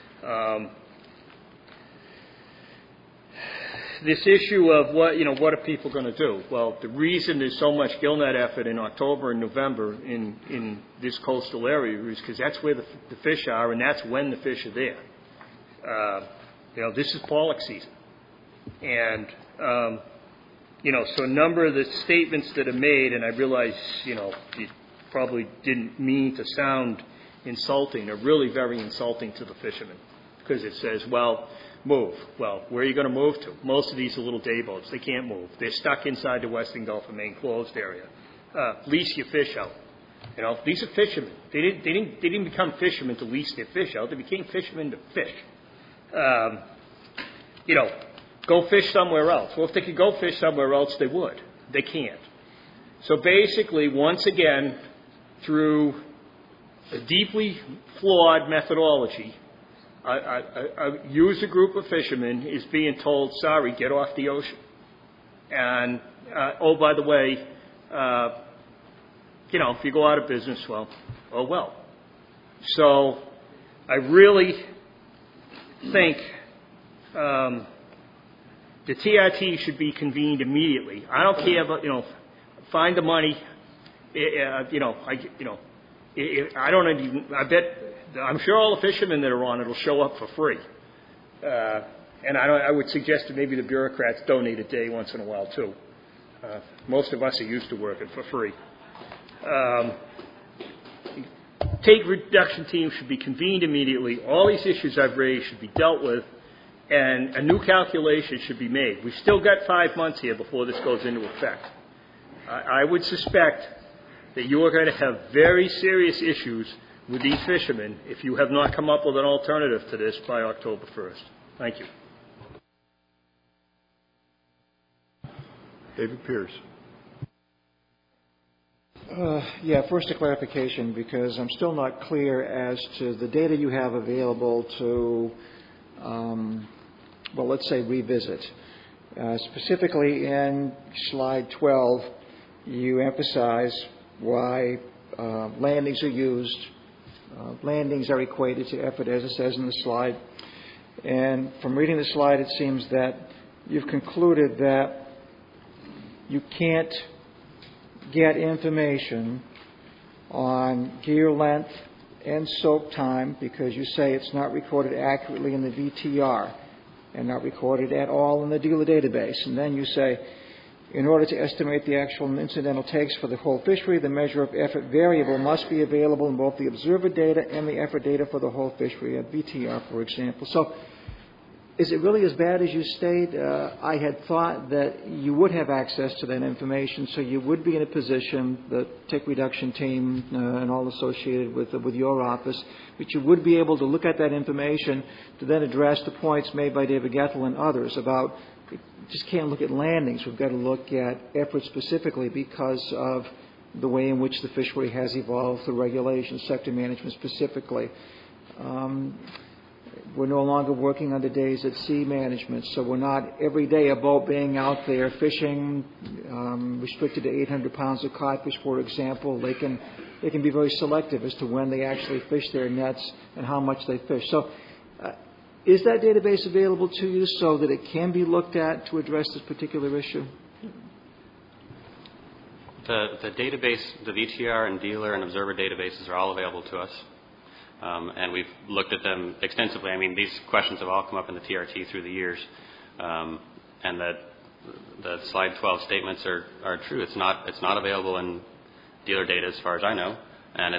This issue of what are people going to do? Well, the reason there's so much gillnet effort in October and November in this coastal area is because that's where the fish are, and that's when the fish are there. This is pollock season. And, so a number of the statements that are made, and I realize, you probably didn't mean to sound insulting, are really very insulting to the fishermen, because it says, well, move. Well, where are you going to move to? Most of these are little day boats. They can't move. They're stuck inside the Western Gulf of Maine closed area. Lease your fish out. These are fishermen. They didn't become fishermen to lease their fish out. They became fishermen to fish. Go fish somewhere else. Well, if they could go fish somewhere else, they would. They can't. So basically, once again, through a deeply flawed methodology, a user group of fishermen is being told, sorry, get off the ocean. And, by the way, if you go out of business, well, oh well. So I really think the TRT should be convened immediately. I don't care about, find the money. I'm sure all the fishermen that are on it will show up for free. And I would suggest that maybe the bureaucrats donate a day once in a while, too. Most of us are used to working for free. Take reduction team should be convened immediately. All these issues I've raised should be dealt with, and a new calculation should be made. We've still got 5 months here before this goes into effect. I would suspect that you are going to have very serious issues with these fishermen if you have not come up with an alternative to this by October 1st. Thank you. David Pierce. First a clarification, because I'm still not clear as to the data you have available to, let's say revisit. Specifically in slide 12, you emphasize why landings are used. Landings are equated to effort, as it says in the slide. And from reading the slide, it seems that you've concluded that you can't get information on gear length and soak time because you say it's not recorded accurately in the VTR and not recorded at all in the dealer database. And then you say In order to estimate the actual and incidental takes for the whole fishery, the measure of effort variable must be available in both the observer data and the effort data for the whole fishery, a VTR, for example. So is it really as bad as you state? I had thought that you would have access to that information, so you would be in a position, the tick reduction team and all associated with your office, that you would be able to look at that information to then address the points made by David Gethel and others about just can't look at landings. We've got to look at effort specifically because of the way in which the fishery has evolved through regulations, sector management specifically. We're no longer working under days at sea management, so we're not every day a boat being out there fishing, restricted to 800 pounds of codfish, for example. They can be very selective as to when they actually fish their nets and how much they fish. So is that database available to you so that it can be looked at to address this particular issue? The database, the VTR and dealer and observer databases are all available to us. And we've looked at them extensively. I mean, these questions have all come up in the TRT through the years. And the slide 12 statements are true. It's not available in dealer data as far as I know. And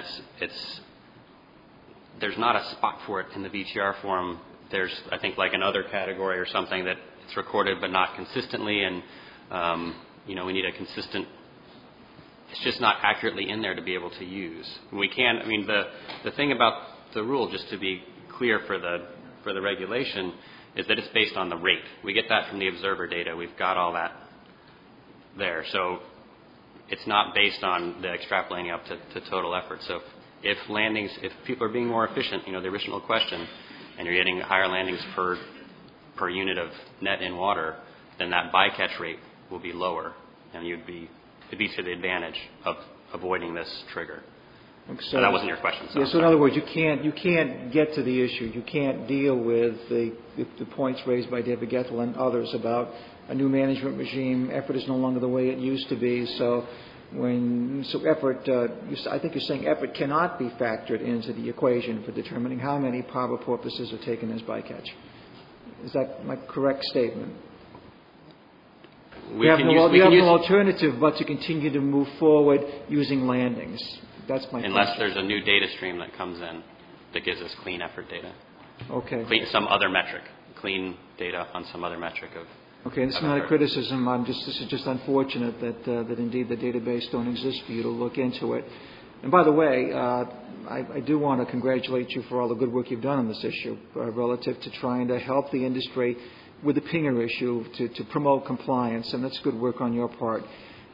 there's not a spot for it in the VTR form. There's, I think, like another category or something that it's recorded but not consistently. And, we need a consistent. It's just not accurately in there to be able to use. We can. I mean, the thing about the rule, just to be clear for the regulation, is that it's based on the rate. We get that from the observer data. We've got all that there. So it's not based on the extrapolating up to total effort. So if people are being more efficient, the original question, and you're getting higher landings per unit of net in water, then that bycatch rate will be lower, and it'd be to the advantage of avoiding this trigger. So that wasn't your question. So in other words, you can't get to the issue. You can't deal with the points raised by David Gethel and others about a new management regime. Effort is no longer the way it used to be. So effort, I think you're saying effort cannot be factored into the equation for determining how many harbor porpoises are taken as bycatch. Is that my correct statement? We have no alternative but to continue to move forward using landings. That's my Unless question. There's a new data stream that comes in that gives us clean effort data. Okay. Some other metric. Clean data on some other metric of. Okay, this is not a criticism. This is just unfortunate that indeed the database don't exist for you to look into it. And by the way, I do want to congratulate you for all the good work you've done on this issue relative to trying to help the industry with the pinger issue to promote compliance, and that's good work on your part.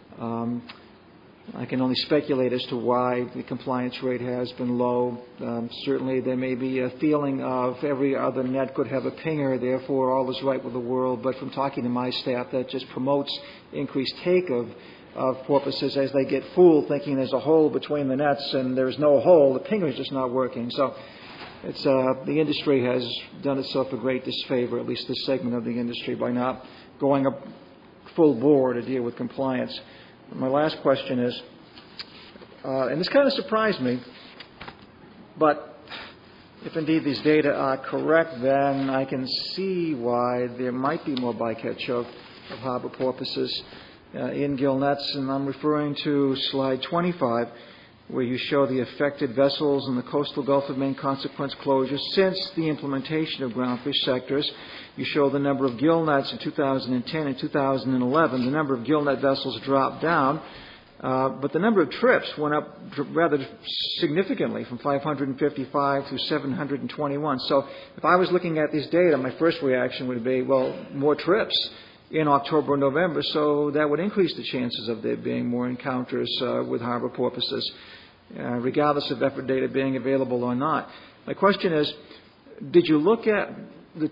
I can only speculate as to why the compliance rate has been low. Certainly there may be a feeling of every other net could have a pinger, therefore all is right with the world. But from talking to my staff, that just promotes increased take of porpoises as they get fooled, thinking there's a hole between the nets and there's no hole. The pinger is just not working. So it's the industry has done itself a great disfavor, at least this segment of the industry, by not going up full bore to deal with compliance. My last question is, and this kind of surprised me, but if indeed these data are correct, then I can see why there might be more bycatch of harbor porpoises in gill nets, and I'm referring to slide 25, where you show the affected vessels in the coastal Gulf of Maine consequence closures since the implementation of groundfish sectors. You show the number of gill nets in 2010 and 2011. The number of gill net vessels dropped down, but the number of trips went up rather significantly from 555 to 721. So if I was looking at these data, my first reaction would be, well, more trips in October and November, so that would increase the chances of there being more encounters with harbor porpoises, regardless of effort data being available or not. My question is, did you look at the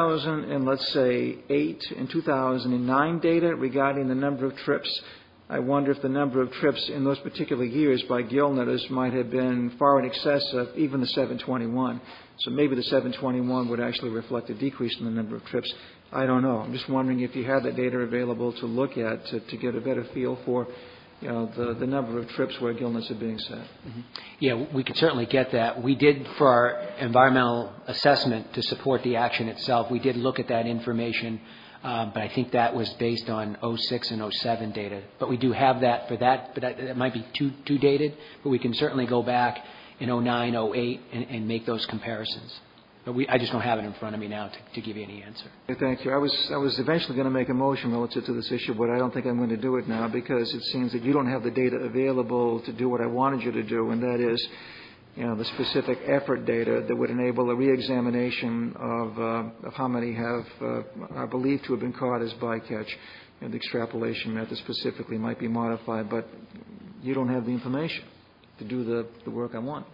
2008 and 2009 data regarding the number of trips? I wonder if the number of trips in those particular years by gill netters might have been far in excess of even the 721. So maybe the 721 would actually reflect a decrease in the number of trips. I don't know. I'm just wondering if you had that data available to look at to get a better feel for the number of trips where gill nets are being set. Mm-hmm. Yeah, we could certainly get that. We did, for our environmental assessment to support the action itself, we did look at that information But I think that was based on 06 and 07 data. But we do have that for that, but that might be too dated. But we can certainly go back in 09, 08 and make those comparisons. But I just don't have it in front of me now to give you any answer. Thank you. I was eventually going to make a motion relative to this issue, but I don't think I'm going to do it now because it seems that you don't have the data available to do what I wanted you to do, and that is, the specific effort data that would enable a reexamination of how many are believed to have been caught as bycatch. And the extrapolation method specifically might be modified, but you don't have the information to do the work I want.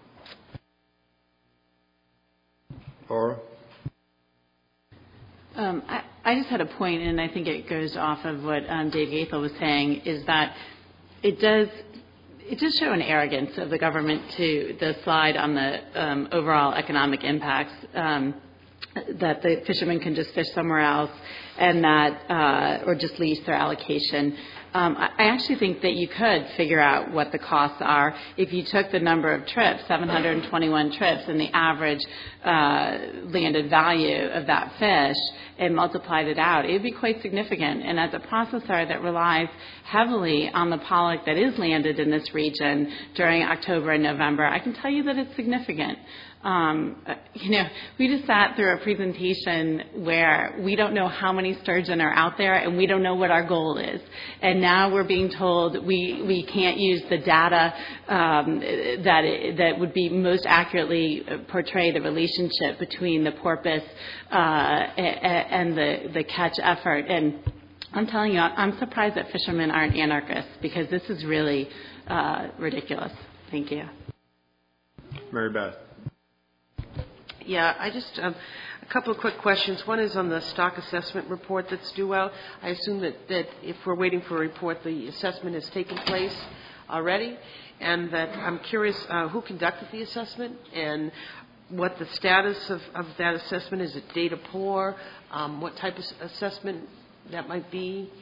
Laura? I just had a point, and I think it goes off of what Dave Gaithel was saying, is that it does show an arrogance of the government to the slide on the overall economic impacts, that the fishermen can just fish somewhere else and that or just lease their allocation. I actually think that you could figure out what the costs are if you took the number of trips, 721 trips, and the average landed value of that fish and multiplied it out. It would be quite significant. And as a processor that relies heavily on the pollock that is landed in this region during October and November, I can tell you that it's significant. We just sat through a presentation where we don't know how many sturgeon are out there and we don't know what our goal is. And now we're being told we can't use the data that would be most accurately portray the relationship between the porpoise and the catch effort. And I'm telling you, I'm surprised that fishermen aren't anarchists because this is really ridiculous. Thank you. Mary Beth. Yeah, I just a couple of quick questions. One is on the stock assessment report that's due out. I assume that if we're waiting for a report, the assessment has taken place already, and that I'm curious who conducted the assessment and what the status of that assessment is. It data poor? What type of assessment that might be?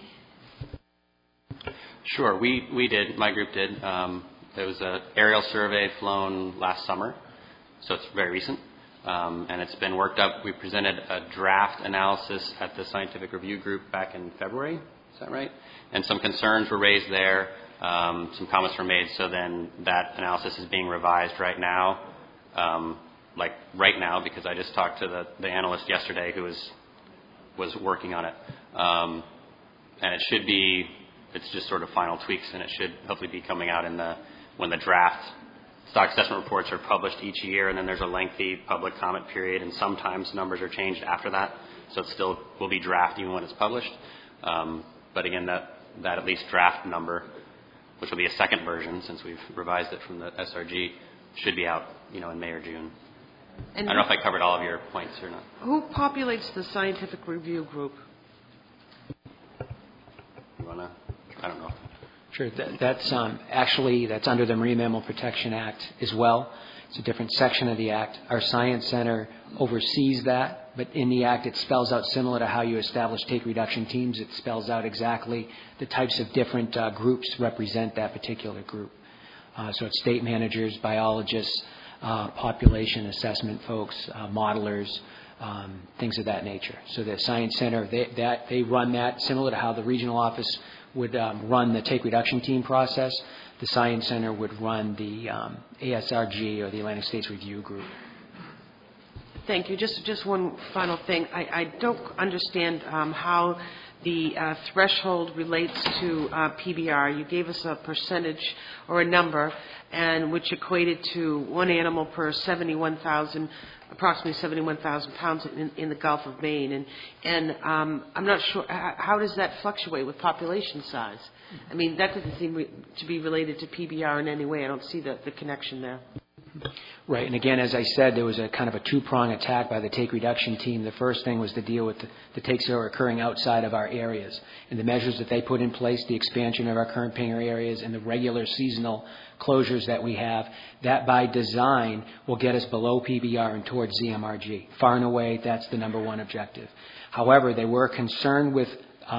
Sure, we did. My group did. There was an aerial survey flown last summer, so it's very recent. And it's been worked up. We presented a draft analysis at the scientific review group back in February. Is that right? And some concerns were raised there. Some comments were made. So then that analysis is being revised right now. Right now, because I just talked to the analyst yesterday who was working on it. And it should be, it's just sort of final tweaks, and it should hopefully be coming out when the draft stock assessment reports are published each year, and then there's a lengthy public comment period, and sometimes numbers are changed after that, so it still will be draft even when it's published. But again, that at least draft number, which will be a second version since we've revised it from the SRG, should be out, in May or June. And I don't know if I covered all of your points or not. Who populates the scientific review group? I don't know. Sure. That's under the Marine Mammal Protection Act as well. It's a different section of the Act. Our Science Center oversees that, but in the Act it spells out, similar to how you establish take reduction teams, it spells out exactly the types of different groups represent that particular group. So it's state managers, biologists, population assessment folks, modelers, things of that nature. So the Science Center, they run that similar to how the regional office would run the take reduction team process. The Science Center would run the ASRG, or the Atlantic States Review Group. Thank you. Just one final thing. I don't understand how the threshold relates to PBR. You gave us a percentage or a number, and which equated to one animal per approximately 71,000 pounds in the Gulf of Maine. And I'm not sure, how does that fluctuate with population size? I mean, that doesn't seem to be related to PBR in any way. I don't see the connection there. Right. And again, as I said, there was a kind of a two-prong attack by the take reduction team. The first thing was to deal with the takes that are occurring outside of our areas. And the measures that they put in place, the expansion of our current pinger areas and the regular seasonal closures that we have, that by design will get us below PBR and towards ZMRG. Far and away, that's the number one objective. However, they were concerned with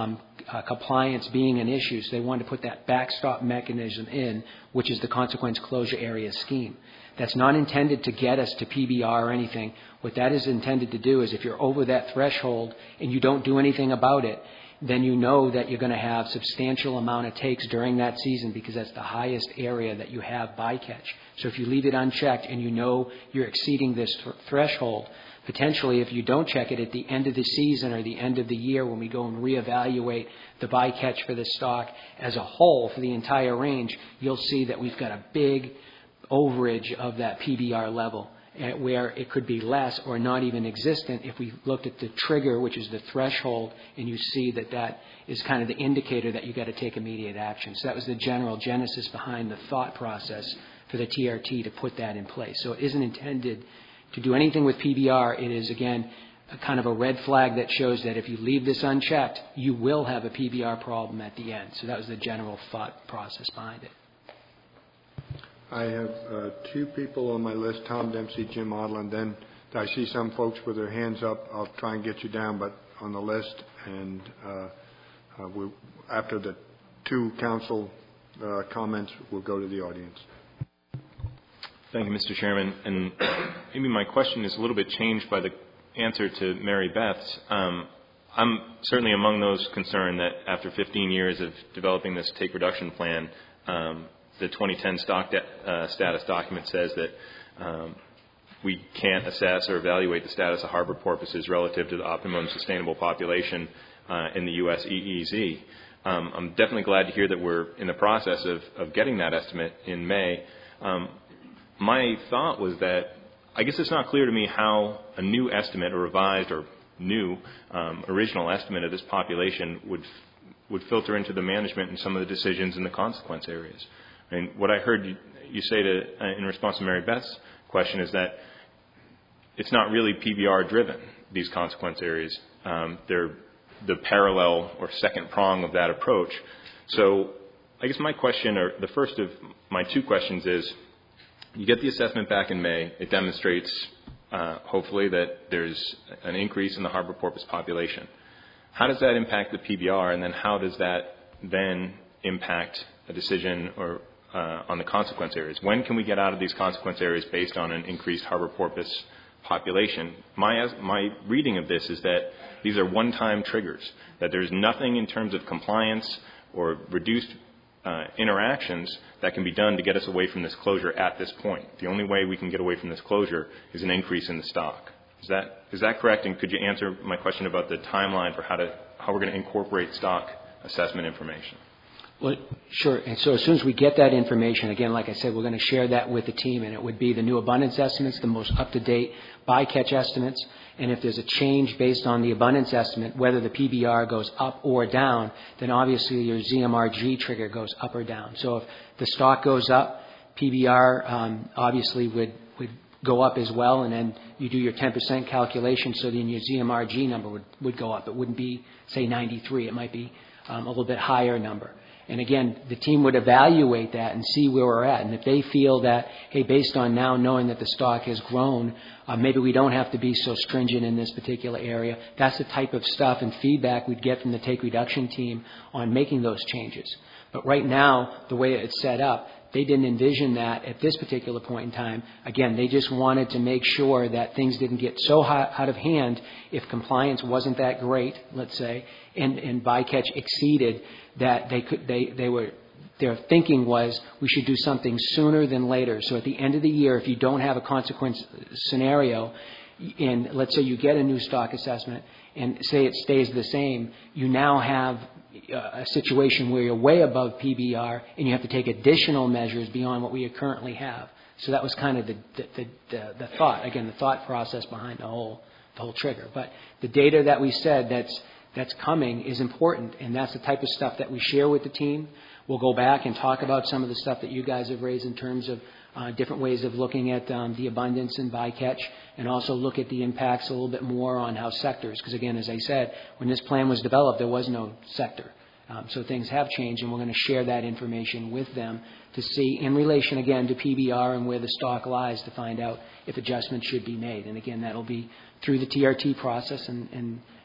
compliance being an issue, so they wanted to put that backstop mechanism in, which is the consequence closure area scheme. That's not intended to get us to PBR or anything. What that is intended to do is if you're over that threshold and you don't do anything about it, then you know that you're going to have substantial amount of takes during that season because that's the highest area that you have bycatch. So if you leave it unchecked and you know you're exceeding this threshold, potentially if you don't check it at the end of the season or the end of the year when we go and reevaluate the bycatch for the stock as a whole for the entire range, you'll see that we've got a big overage of that PBR level, where it could be less or not even existent if we looked at the trigger, which is the threshold, and you see that that is kind of the indicator that you've got to take immediate action. So that was the general genesis behind the thought process for the TRT to put that in place. So it isn't intended to do anything with PBR. It is, again, a kind of a red flag that shows that if you leave this unchecked, you will have a PBR problem at the end. So that was the general thought process behind it. I have two people on my list, Tom Dempsey, Jim Odland. Then I see some folks with their hands up. I'll try and get you down, but on the list. And after the two council comments, we'll go to the audience. Thank you, Mr. Chairman. And maybe my question is a little bit changed by the answer to Mary Beth's. I'm certainly among those concerned that after 15 years of developing this take reduction plan, the 2010 stock status document says that we can't assess or evaluate the status of harbor porpoises relative to the optimum sustainable population in the U.S. EEZ. I'm definitely glad to hear that we're in the process of getting that estimate in May. My thought was that I guess it's not clear to me how a new estimate, or revised or new original estimate of this population would filter into the management and some of the decisions in the consequence areas. I mean, what I heard you say in response to Mary Beth's question is that it's not really PBR driven, these consequence areas. They're the parallel or second prong of that approach. So I guess my question, or the first of my two questions, is you get the assessment back in May. It demonstrates, hopefully, that there's an increase in the harbor porpoise population. How does that impact the PBR, and then how does that then impact a decision or on the consequence areas? When can we get out of these consequence areas based on an increased harbor porpoise population? My reading of this is that these are one-time triggers, that there's nothing in terms of compliance or reduced interactions that can be done to get us away from this closure at this point. The only way we can get away from this closure is an increase in the stock. Is that correct? And could you answer my question about the timeline for how we're going to incorporate stock assessment information? Well, sure. And so as soon as we get that information, again, like I said, we're going to share that with the team, and it would be the new abundance estimates, the most up-to-date bycatch estimates. And if there's a change based on the abundance estimate, whether the PBR goes up or down, then obviously your ZMRG trigger goes up or down. So if the stock goes up, PBR obviously would go up as well, and then you do your 10% calculation, so then your ZMRG number would go up. It wouldn't be, say, 93. It might be a little bit higher number. And again, the team would evaluate that and see where we're at. And if they feel that, hey, based on now knowing that the stock has grown, maybe we don't have to be so stringent in this particular area, that's the type of stuff and feedback we'd get from the take reduction team on making those changes. But right now, the way it's set up, they didn't envision that at this particular point in time. Again, they just wanted to make sure that things didn't get so out of hand if compliance wasn't that great, let's say, and bycatch exceeded, that their thinking was we should do something sooner than later. So at the end of the year, if you don't have a consequence scenario, and let's say you get a new stock assessment and say it stays the same, you now have a situation where you're way above PBR and you have to take additional measures beyond what we currently have. So that was kind of the thought, again, the thought process behind the whole trigger. But the data that we said that's coming is important, and that's the type of stuff that we share with the team. We'll go back and talk about some of the stuff that you guys have raised in terms of different ways of looking at the abundance and bycatch, and also look at the impacts a little bit more on how sectors, because again, as I said, when this plan was developed, there was no sector. So things have changed, and we're going to share that information with them to see, in relation again to PBR and where the stock lies, to find out if adjustments should be made. And again, that'll be through the TRT process, and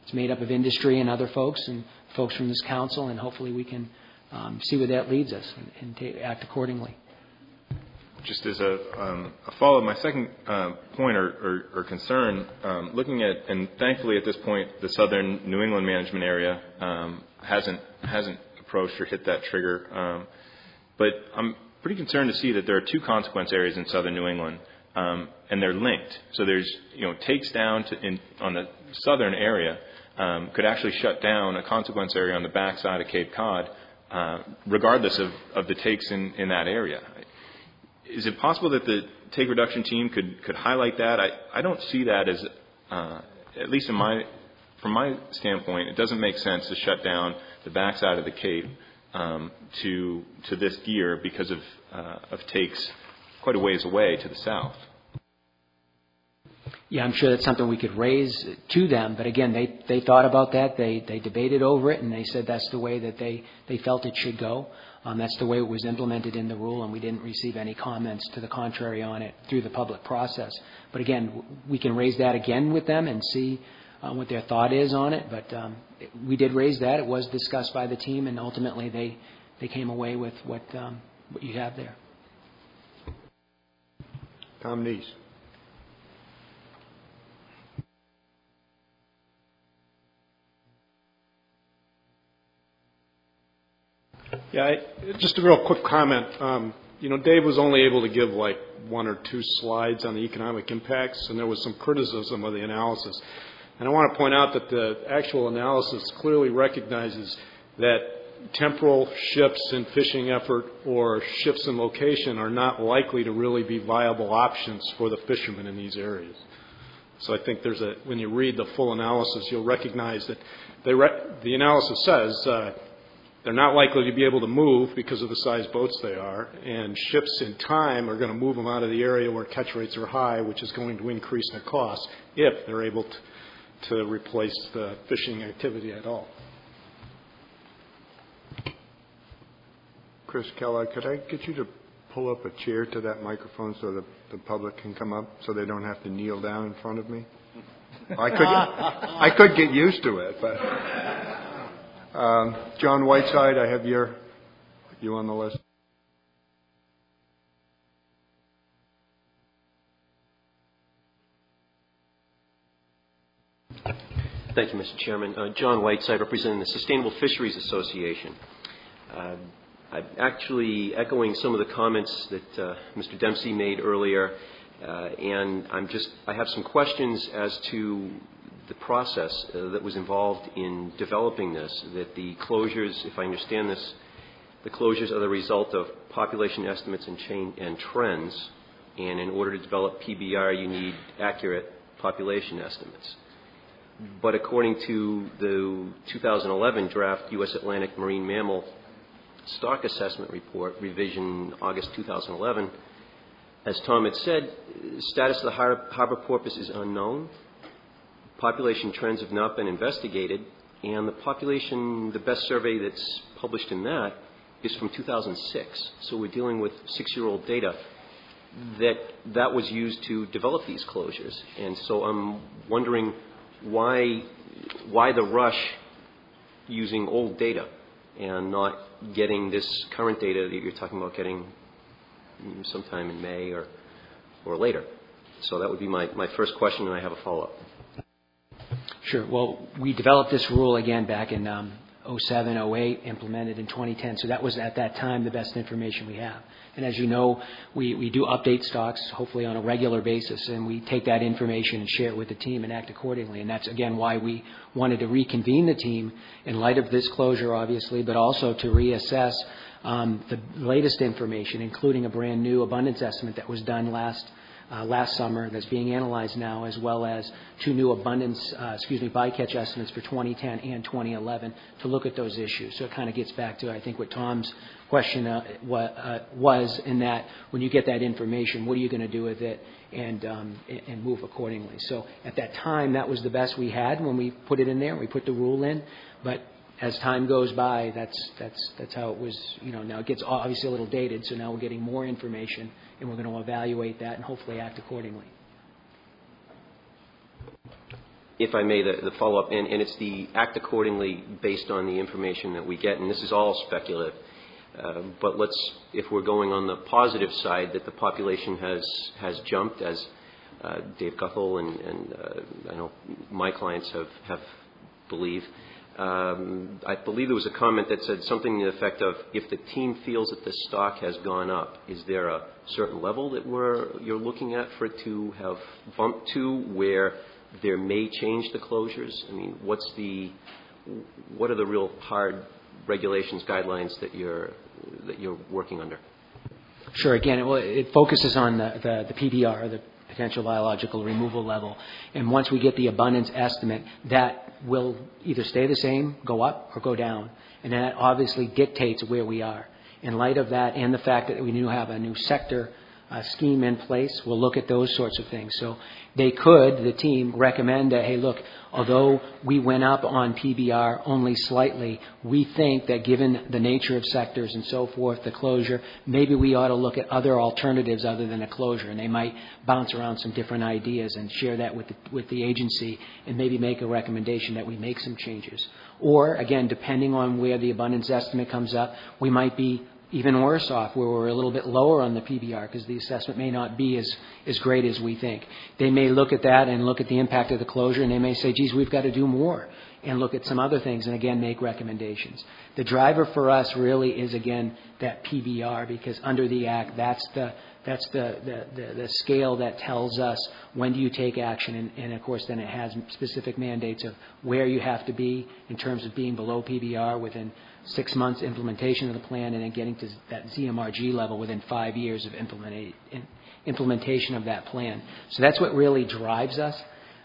It's made up of industry and other folks and folks from this council, and hopefully we can see where that leads us and act accordingly. Just as a follow-up, my second point or concern, looking at, and thankfully at this point, the southern New England management area hasn't approached or hit that trigger. But I'm pretty concerned to see that there are two consequence areas in southern New England, and they're linked. So there's, takes down on the southern area could actually shut down a consequence area on the backside of Cape Cod, regardless of the takes in that area. Is it possible that the take reduction team could highlight that? I don't see that as, at least from my standpoint, it doesn't make sense to shut down the backside of the Cape to this gear because of takes quite a ways away to the south. Yeah, I'm sure that's something we could raise to them. But again, they thought about that. They debated over it, and they said that's the way that they felt it should go. That's the way it was implemented in the rule, and we didn't receive any comments to the contrary on it through the public process. But again, we can raise that again with them and see what their thought is on it. But we did raise that. It was discussed by the team, and ultimately they came away with what you have there. Tom Neese. Yeah, just a real quick comment. Dave was only able to give like one or two slides on the economic impacts, and there was some criticism of the analysis. And I want to point out that the actual analysis clearly recognizes that temporal shifts in fishing effort or shifts in location are not likely to really be viable options for the fishermen in these areas. So I think when you read the full analysis, you'll recognize that the analysis says they're not likely to be able to move because of the size boats they are, and shifts in time are going to move them out of the area where catch rates are high, which is going to increase their costs if they're able to replace the fishing activity at all. Chris Kellogg, could I get you to pull up a chair to that microphone so that the public can come up so they don't have to kneel down in front of me? I could get used to it, but... John Whiteside, I have you on the list. Thank you, Mr. Chairman. John Whiteside, representing the Sustainable Fisheries Association. I'm actually echoing some of the comments that Mr. Dempsey made earlier, and I have some questions as to the process that was involved in developing this, that the closures, if I understand this, the closures are the result of population estimates and trends, and in order to develop PBR, you need accurate population estimates. But according to the 2011 draft U.S. Atlantic Marine Mammal Stock Assessment Report, revision August 2011, as Tom had said, status of the harbor porpoise is unknown. Population trends have not been investigated, and the best survey that's published in that is from 2006. So we're dealing with 6-year-old data that was used to develop these closures. And so I'm wondering why the rush using old data and not getting this current data that you're talking about getting sometime in May or later. So that would be my first question, and I have a follow-up. Sure. Well, we developed this rule again back in 07, 08, implemented in 2010. So that was at that time the best information we have. And as you know, we do update stocks, hopefully on a regular basis, and we take that information and share it with the team and act accordingly. And that's, again, why we wanted to reconvene the team in light of this closure, obviously, but also to reassess the latest information, including a brand new abundance estimate that was done last summer that's being analyzed now, as well as 2 new bycatch estimates for 2010 and 2011 to look at those issues. So it kind of gets back to, I think, what Tom's question was, in that when you get that information, what are you going to do with it and move accordingly. So at that time, that was the best we had when we put it in there. We put the rule in, but as time goes by, that's how it was. Now it gets obviously a little dated, so now we're getting more information, and we're going to evaluate that and hopefully act accordingly. if I may, the follow-up, and it's the act accordingly based on the information that we get, and this is all speculative. But if we're going on the positive side, that the population has jumped, as Dave Guthel and I know my clients have believe. I believe there was a comment that said something to the effect of, if the team feels that the stock has gone up, is there a certain level that you're looking at for it to have bumped to where there may change the closures? I mean, what are the real hard regulations, guidelines that you're working under? Sure. Again, it focuses on the PBR, the potential biological removal level. And once we get the abundance estimate, that will either stay the same, go up, or go down. And that obviously dictates where we are. In light of that and the fact that we now have a new sector scheme in place, we'll look at those sorts of things. So the team, recommend that, hey, look, although we went up on PBR only slightly, we think that given the nature of sectors and so forth, the closure, maybe we ought to look at other alternatives other than a closure. And they might bounce around some different ideas and share that with the agency and maybe make a recommendation that we make some changes. Or, again, depending on where the abundance estimate comes up, we might be even worse off, where we're a little bit lower on the PBR because the assessment may not be as great as we think. They may look at that and look at the impact of the closure, and they may say, geez, we've got to do more, and look at some other things and, again, make recommendations. The driver for us really is, again, that PBR, because under the Act, that's the scale that tells us when do you take action, and of course then it has specific mandates of where you have to be in terms of being below PBR within 6 months implementation of the plan, and then getting to that ZMRG level within 5 years of implementation of that plan. So that's what really drives us.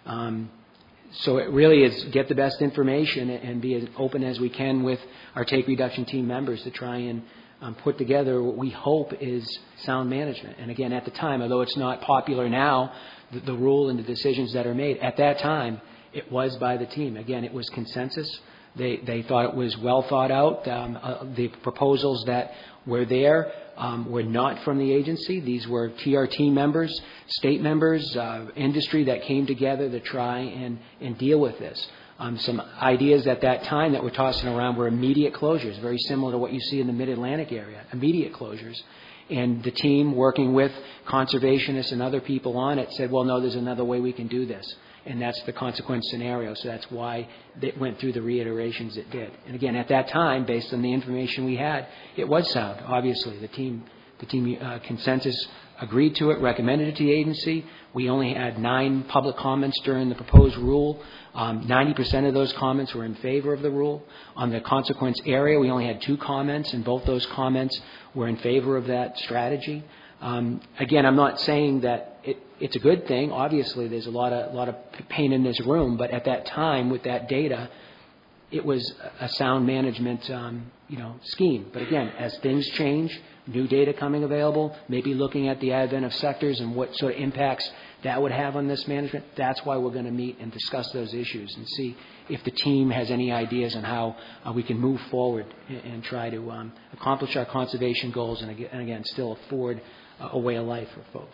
So it really is get the best information and be as open as we can with our take reduction team members to try and put together what we hope is sound management. And again, at the time, although it's not popular now, the rule and the decisions that are made, at that time, it was by the team. Again, it was consensus. They thought it was well thought out. The proposals that were there were not from the agency. These were TRT members, state members, industry that came together to try and deal with this. Some ideas at that time that were tossing around were immediate closures, very similar to what you see in the Mid-Atlantic area, immediate closures. And the team, working with conservationists and other people on it, said, well, no, there's another way we can do this. And that's the consequence scenario. So that's why it went through the reiterations it did. And again, at that time, based on the information we had, it was sound. Obviously, the team consensus agreed to it, recommended it to the agency. We only had 9 public comments during the proposed rule. 90% of those comments were in favor of the rule. On the consequence area, we only had 2 comments, and both those comments were in favor of that strategy. Again, I'm not saying that it's a good thing. Obviously, there's a lot of pain in this room, but at that time, with that data, it was a sound management scheme. But again, as things change, new data coming available, maybe looking at the advent of sectors and what sort of impacts that would have on this management, that's why we're going to meet and discuss those issues and see if the team has any ideas on how we can move forward and try to accomplish our conservation goals and again, still afford a way of life for folks.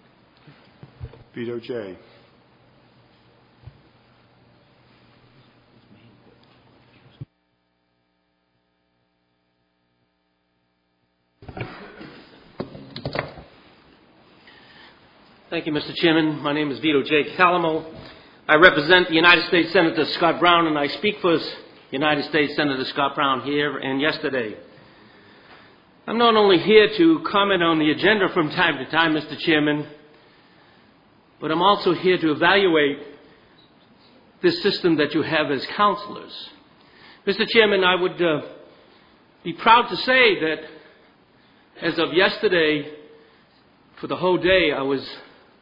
Vito J. Thank you, Mr. Chairman. My name is Vito J. Calamo. I represent the United States Senator Scott Brown, and I speak for United States Senator Scott Brown here and yesterday. I'm not only here to comment on the agenda from time to time, Mr. Chairman, but I'm also here to evaluate this system that you have as counselors. Mr. Chairman, I would be proud to say that as of yesterday, for the whole day, I was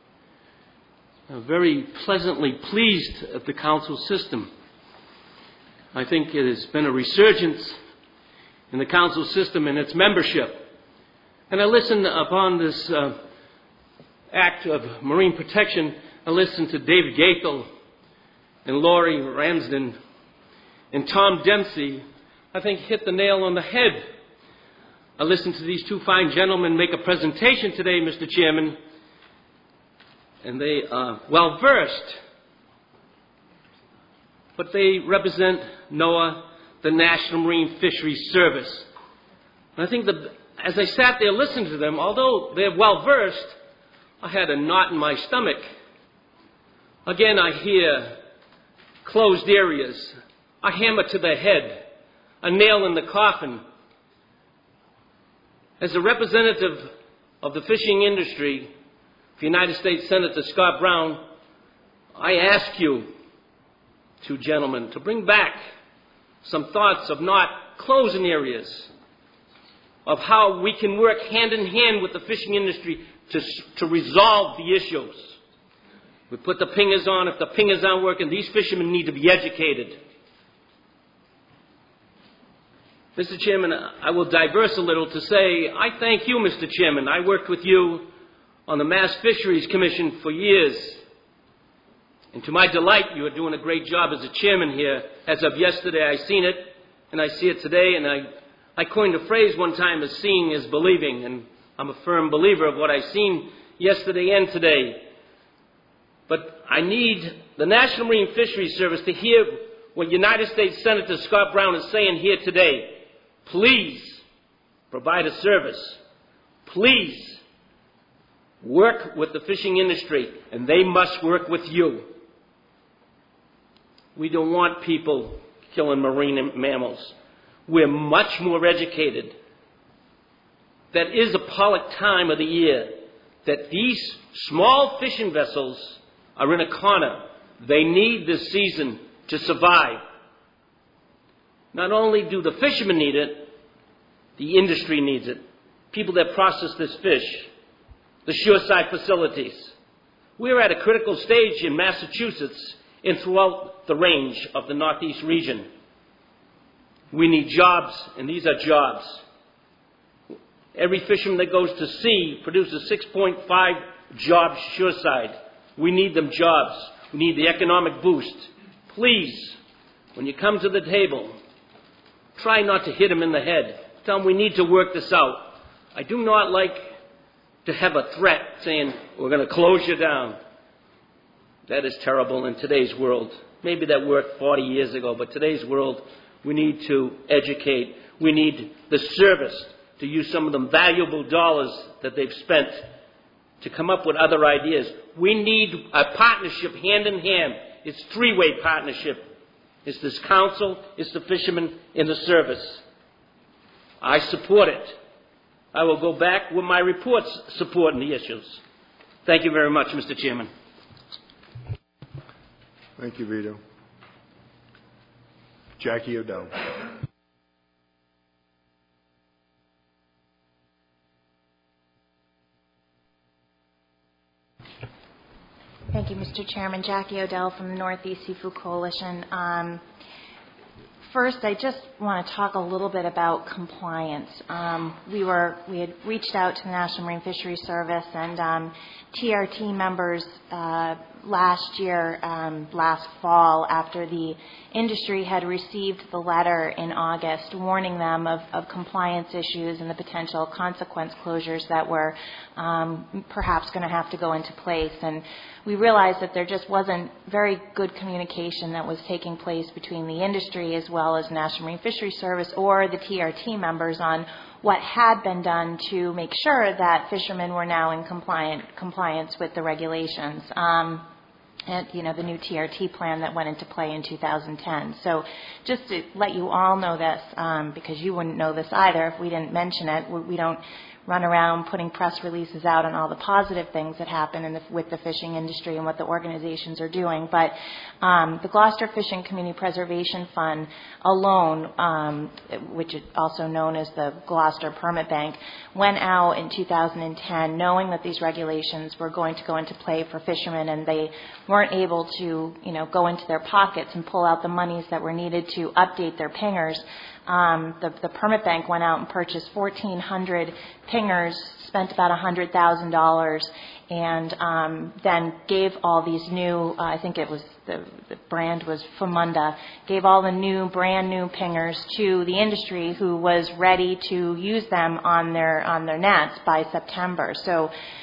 very pleasantly pleased at the council system. I think it has been a resurgence in the council system and its membership. And I listened upon this act of marine protection. I listened to David Gaethel and Lori Ramsden and Tom Dempsey. I think hit the nail on the head. I listened to these 2 fine gentlemen make a presentation today, Mr. Chairman, and they are well versed but they represent NOAA, the National Marine Fisheries Service. And I think that as I sat there listening to them, although they're well-versed, I had a knot in my stomach. Again, I hear closed areas, a hammer to the head, a nail in the coffin. As a representative of the fishing industry, for United States Senator Scott Brown, I ask you, two gentlemen, to bring back some thoughts of not closing areas, of how we can work hand in hand with the fishing industry to resolve the issues. We put the pingers on. If the pingers aren't working, these fishermen need to be educated. Mr. Chairman, I will diverse a little to say I thank you, Mr. Chairman. I worked with you on the Mass Fisheries Commission for years. And to my delight, you are doing a great job as a chairman here. As of yesterday, I seen it, and I see it today, and I coined a phrase one time as seeing is believing, and I'm a firm believer of what I've seen yesterday and today. But I need the National Marine Fisheries Service to hear what United States Senator Scott Brown is saying here today. Please provide a service. Please work with the fishing industry, and they must work with you. We don't want people killing marine mammals. We're much more educated. That is a pollock time of the year, that these small fishing vessels are in a corner. They need this season to survive. Not only do the fishermen need it, the industry needs it. People that process this fish, the shoreside facilities. We're at a critical stage in Massachusetts and throughout the range of the Northeast region. We need jobs, and these are jobs. Every fisherman that goes to sea produces 6.5 jobs shoreside. We need them jobs. We need the economic boost. Please, when you come to the table, try not to hit them in the head. Tell them we need to work this out. I do not like to have a threat saying, we're going to close you down. That is terrible in today's world. Maybe that worked 40 years ago, but today's world, we need to educate. We need the service to use some of the valuable dollars that they've spent to come up with other ideas. We need a partnership hand in hand. It's three-way partnership. It's this council, it's the fishermen, and the service. I support it. I will go back with my reports supporting the issues. Thank you very much, Mr. Chairman. Thank you, Vito. Jackie O'Dell. Thank you, Mr. Chairman. Jackie O'Dell from the Northeast Seafood Coalition. First, I just want to talk a little bit about compliance. We had reached out to the National Marine Fisheries Service and TRT members last year, last fall, after the industry had received the letter in August warning them of compliance issues and the potential consequence closures that were perhaps going to have to go into place. And we realized that there just wasn't very good communication that was taking place between the industry as well as National Marine Fisheries Service or the TRT members on what had been done to make sure that fishermen were now in compliance with the regulations. And, the new TRT plan that went into play in 2010. So just to let you all know this, because you wouldn't know this either if we didn't mention it, we don't run around putting press releases out on all the positive things that happen with the fishing industry and what the organizations are doing. But the Gloucester Fishing Community Preservation Fund alone, which is also known as the Gloucester Permit Bank, went out in 2010 knowing that these regulations were going to go into play for fishermen, and they weren't able to, go into their pockets and pull out the monies that were needed to update their pingers. The Permit Bank went out and purchased 1,400 pingers, spent about $100,000, and then gave all these new, I think it was the brand was Famunda, gave all the brand new pingers to the industry who was ready to use them on their nets by September. So,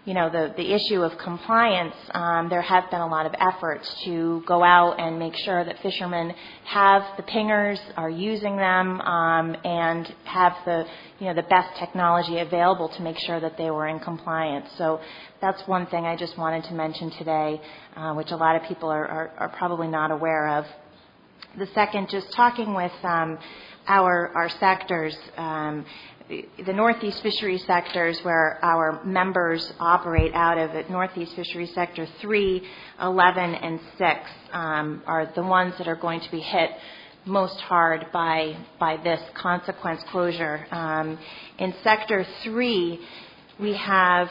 the issue of compliance, there have been a lot of efforts to go out and make sure that fishermen have the pingers, are using them, and have the best technology available to make sure that they were in compliance. So that's one thing I just wanted to mention today, which a lot of people are probably not aware of. The second, just talking with our sectors, the Northeast Fisheries sectors where our members operate out of it, Northeast Fisheries Sector 3, 11, and 6 are the ones that are going to be hit most hard by this consequence closure. In Sector 3, we have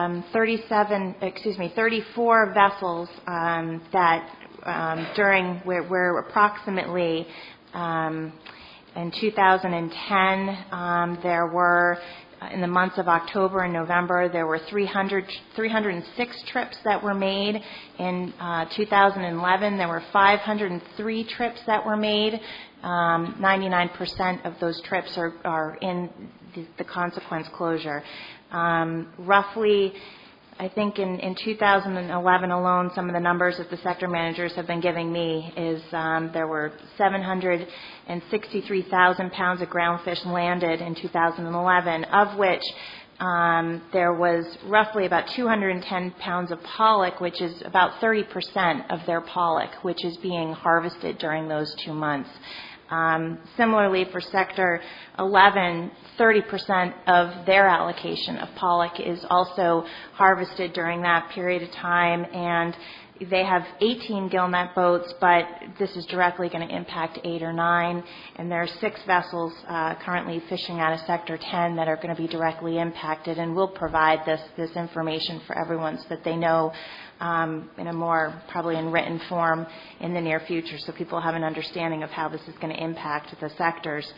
34 vessels that we're approximately in 2010, there were, in the months of October and November, there were 306 trips that were made. In 2011, there were 503 trips that were made. 99% of those trips are in the consequence closure. Roughly, I think in 2011 alone, some of the numbers that the sector managers have been giving me is there were 763,000 pounds of groundfish landed in 2011, of which there was roughly about 210 pounds of pollock, which is about 30% of their pollock, which is being harvested during those 2 months. Similarly, for Sector 11, 30% of their allocation of pollock is also harvested during that period of time, and they have 18 gillnet boats, but this is directly going to impact 8 or 9, and there are 6 vessels currently fishing out of Sector 10 that are going to be directly impacted, and we'll provide this information for everyone so that they know in a more, probably in written form in the near future, so people have an understanding of how this is going to impact the sectors.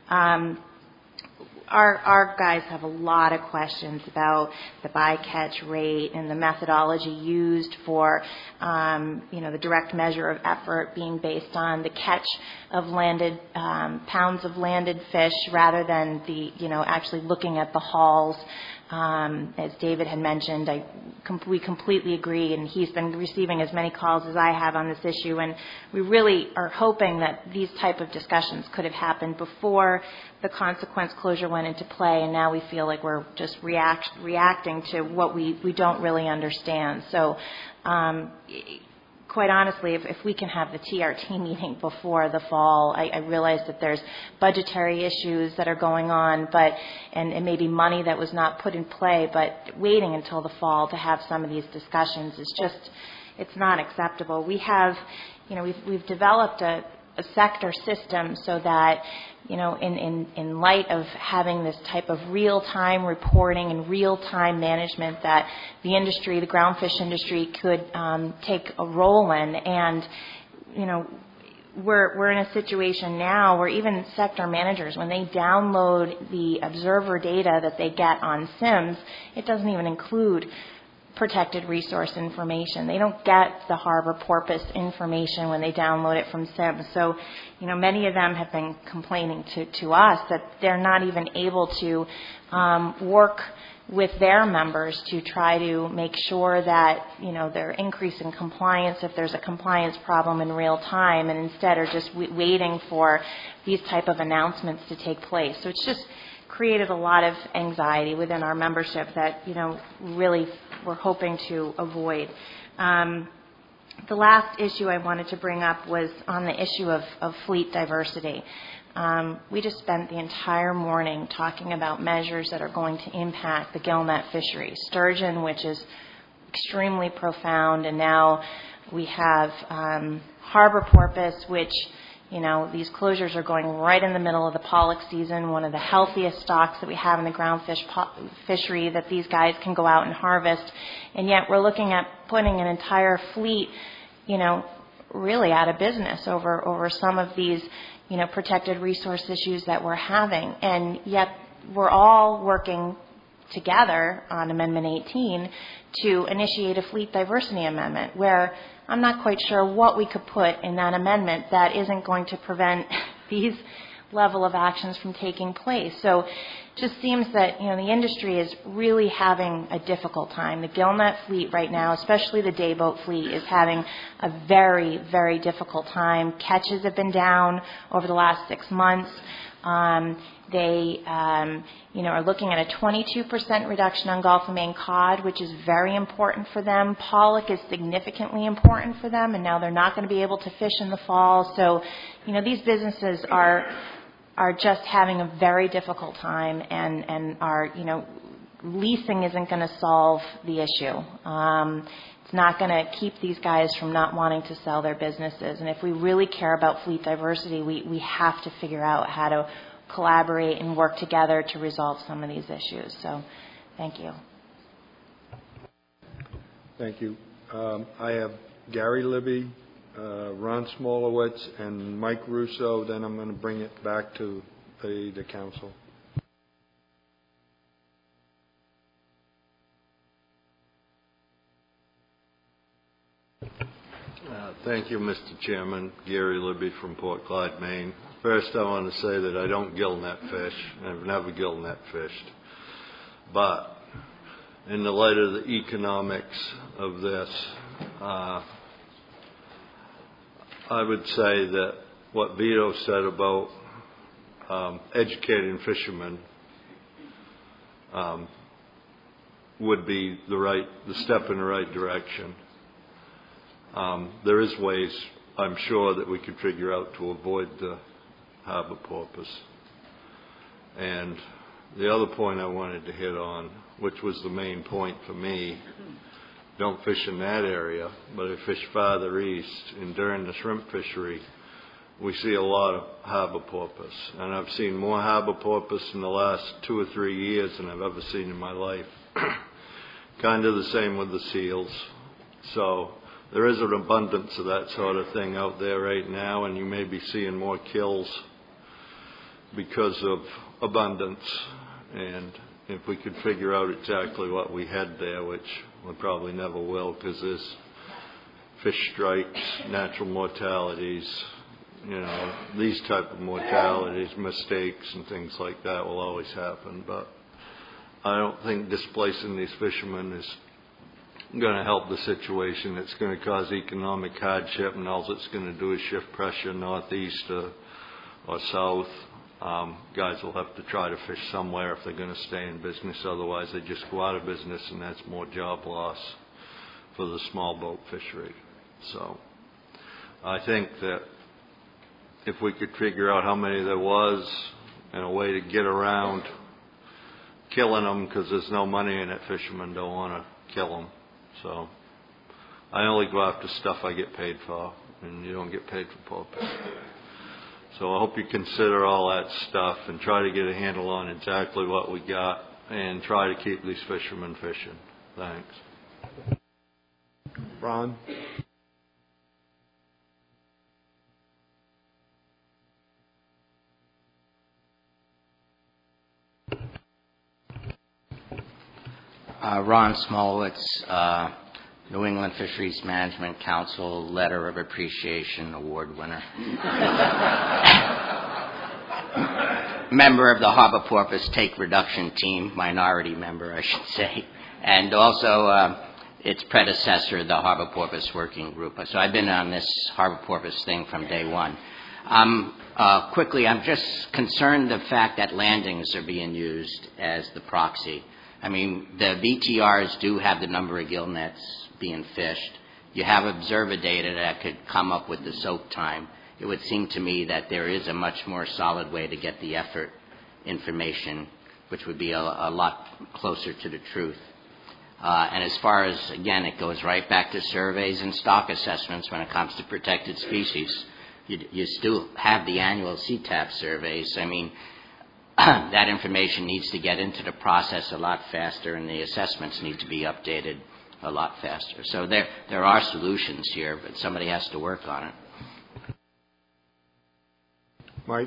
Our guys have a lot of questions about the bycatch rate and the methodology used for, the direct measure of effort being based on the catch of landed pounds of landed fish rather than actually looking at the hauls. As David had mentioned, we completely agree, and he's been receiving as many calls as I have on this issue, and we really are hoping that these type of discussions could have happened before the consequence closure went into play, and now we feel like we're just reacting to what we don't really understand. So quite honestly, if we can have the TRT meeting before the fall, I realize that there's budgetary issues that are going on, and maybe money that was not put in play, but waiting until the fall to have some of these discussions is just, it's not acceptable. We have, we've developed a sector system so that, in light of having this type of real-time reporting and real-time management that the industry, the groundfish industry, could take a role in. And, we're in a situation now where even sector managers, when they download the observer data that they get on SIMS, it doesn't even include protected resource information. They don't get the harbor porpoise information when they download it from SIMS. So, many of them have been complaining to us that they're not even able to work with their members to try to make sure that, they're increasing compliance if there's a compliance problem in real time, and instead are just waiting for these type of announcements to take place. So it's just created a lot of anxiety within our membership that, really we're hoping to avoid. The last issue I wanted to bring up was on the issue of fleet diversity. We just spent the entire morning talking about measures that are going to impact the gillnet fishery. Sturgeon, which is extremely profound, and now we have harbor porpoise, which, these closures are going right in the middle of the pollock season, one of the healthiest stocks that we have in the groundfish fishery that these guys can go out and harvest. And yet we're looking at putting an entire fleet, really out of business over some of these, protected resource issues that we're having. And yet we're all working together on Amendment 18 to initiate a fleet diversity amendment, where I'm not quite sure what we could put in that amendment that isn't going to prevent these level of actions from taking place. So it just seems that, the industry is really having a difficult time. The gillnet fleet right now, especially the dayboat fleet, is having a very, very difficult time. Catches have been down over the last 6 months. They, are looking at a 22% reduction on Gulf of Maine cod, which is very important for them. Pollock is significantly important for them, and now they're not going to be able to fish in the fall. So, these businesses are just having a very difficult time, and are, leasing isn't going to solve the issue. It's not going to keep these guys from not wanting to sell their businesses. And if we really care about fleet diversity, we have to figure out how to collaborate and work together to resolve some of these issues. So, thank you. Thank you. I have Gary Libby, Ron Smolowitz, and Mike Russo. Then I'm going to bring it back to the council. Thank you, Mr. Chairman. Gary Libby from Port Clyde, Maine. First, I want to say that I don't gill net fish. I've never gill net fished. But in the light of the economics of this, I would say that what Vito said about educating fishermen would be the step in the right direction. There is ways, I'm sure, that we could figure out to avoid the harbor porpoise. And the other point I wanted to hit on, which was the main point for me, don't fish in that area, but I fish farther east, and during the shrimp fishery, we see a lot of harbor porpoise. And I've seen more harbor porpoise in the last 2 or 3 years than I've ever seen in my life. Kind of the same with the seals. So there is an abundance of that sort of thing out there right now, and you may be seeing more kills because of abundance. And if we could figure out exactly what we had there, which we probably never will, because there's fish strikes, natural mortalities, these type of mortalities, mistakes and things like that will always happen. But I don't think displacing these fishermen is going to help the situation. It's going to cause economic hardship, and all it's going to do is shift pressure northeast or south. Guys will have to try to fish somewhere if they're going to stay in business. Otherwise, they just go out of business, and that's more job loss for the small boat fishery. So I think that if we could figure out how many there was and a way to get around killing them, because there's no money in it, fishermen don't want to kill them. So I only go after stuff I get paid for, and you don't get paid for porpoise. So I hope you consider all that stuff and try to get a handle on exactly what we got and try to keep these fishermen fishing. Thanks. Ron? Ron Smolowitz, New England Fisheries Management Council Letter of Appreciation Award winner. Member of the Harbor Porpoise Take Reduction Team, minority member, I should say, and also its predecessor, the Harbor Porpoise Working Group. So I've been on this Harbor Porpoise thing from day one. Quickly, I'm just concerned the fact that landings are being used as the proxy. I mean, the VTRs do have the number of gill nets being fished. You have observer data that could come up with the soak time. It would seem to me that there is a much more solid way to get the effort information, which would be a lot closer to the truth. And as far as, again, it goes right back to surveys and stock assessments when it comes to protected species. You still have the annual CTAP surveys. I mean, that information needs to get into the process a lot faster, and the assessments need to be updated a lot faster. So there are solutions here, but somebody has to work on it. Mike?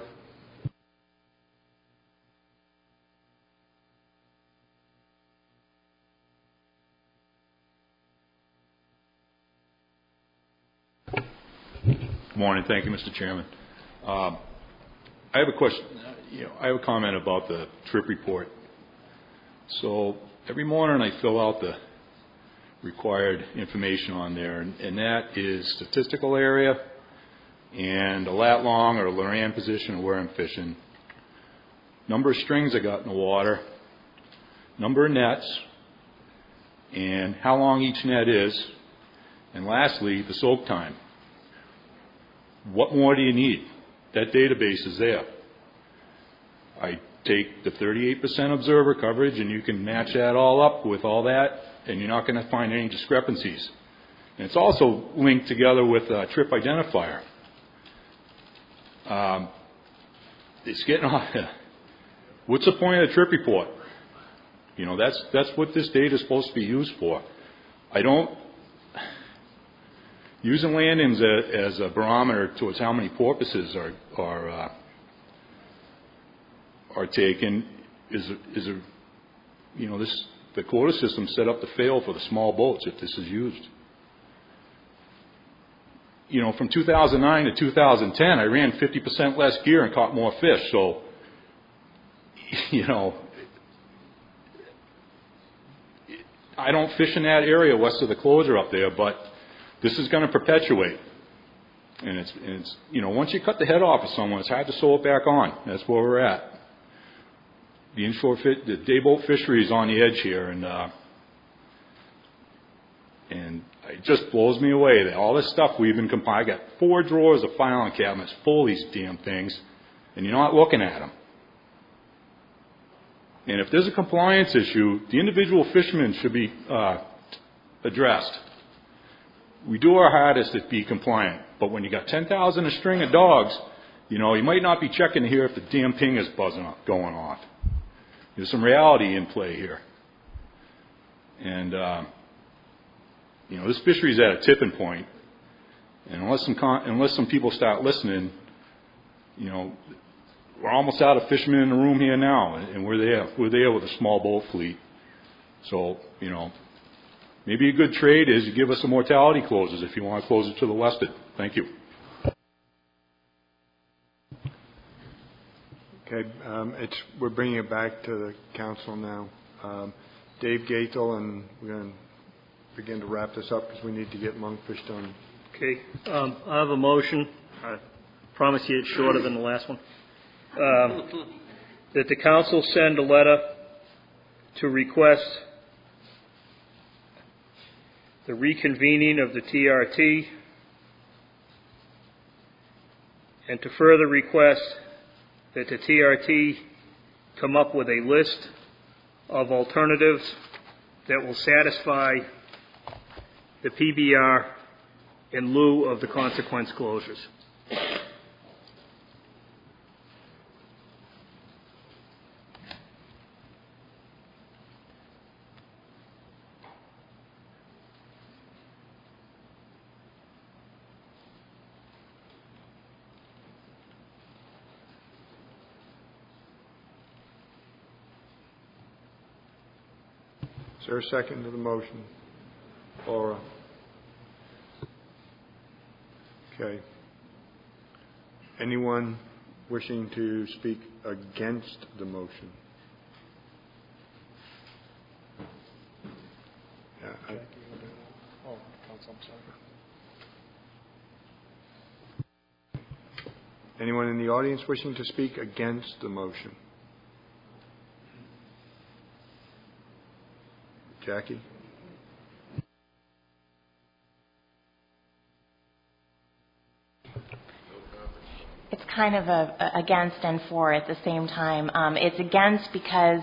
Good morning. Thank you, Mr. Chairman. I have a question. I have a comment about the trip report. So every morning I fill out the required information on there, and that is statistical area and a lat long or a Loran position where I'm fishing, number of strings I got in the water, number of nets, and how long each net is, and lastly, the soak time. What more do you need? That database is there. I take the 38% observer coverage, and you can match that all up with all that, and you're not going to find any discrepancies. And it's also linked together with a trip identifier. It's getting off. What's the point of the trip report? That's what this data is supposed to be used for. Using landings as a barometer towards how many porpoises are taken the quota system set up to fail for the small boats if this is used. From 2009 to 2010, I ran 50% less gear and caught more fish. So, I don't fish in that area west of the closure up there, but this is going to perpetuate. And it's once you cut the head off of someone, it's hard to sew it back on. That's where we're at. The inshore the day boat fishery is on the edge here, and it just blows me away that all this stuff we've been compiling. I got 4 drawers of filing cabinets full of these damn things, and you're not looking at them. And if there's a compliance issue, the individual fishermen should be addressed. We do our hardest to be compliant, but when you got 10,000 a string of dogs, you might not be checking to hear if the damn ping is going off. There's some reality in play here. And, this fishery is at a tipping point. And unless some people start listening, we're almost out of fishermen in the room here now. And we're there with a small boat fleet. So, maybe a good trade is you give us some mortality closes if you want to close it to the westward. Thank you. Okay, we're bringing it back to the council now. Dave Gaethel, and we're going to begin to wrap this up because we need to get Monkfish done. Okay, I have a motion. I promise you it's shorter than the last one. That the council send a letter to request the reconvening of the TRT and to further request that the TRT come up with a list of alternatives that will satisfy the PBR in lieu of the consequence closures. Is there a second to the motion? Laura? Okay. Anyone wishing to speak against the motion? Yeah, anyone in the audience wishing to speak against the motion? Jackie? It's kind of a against and for at the same time. It's against because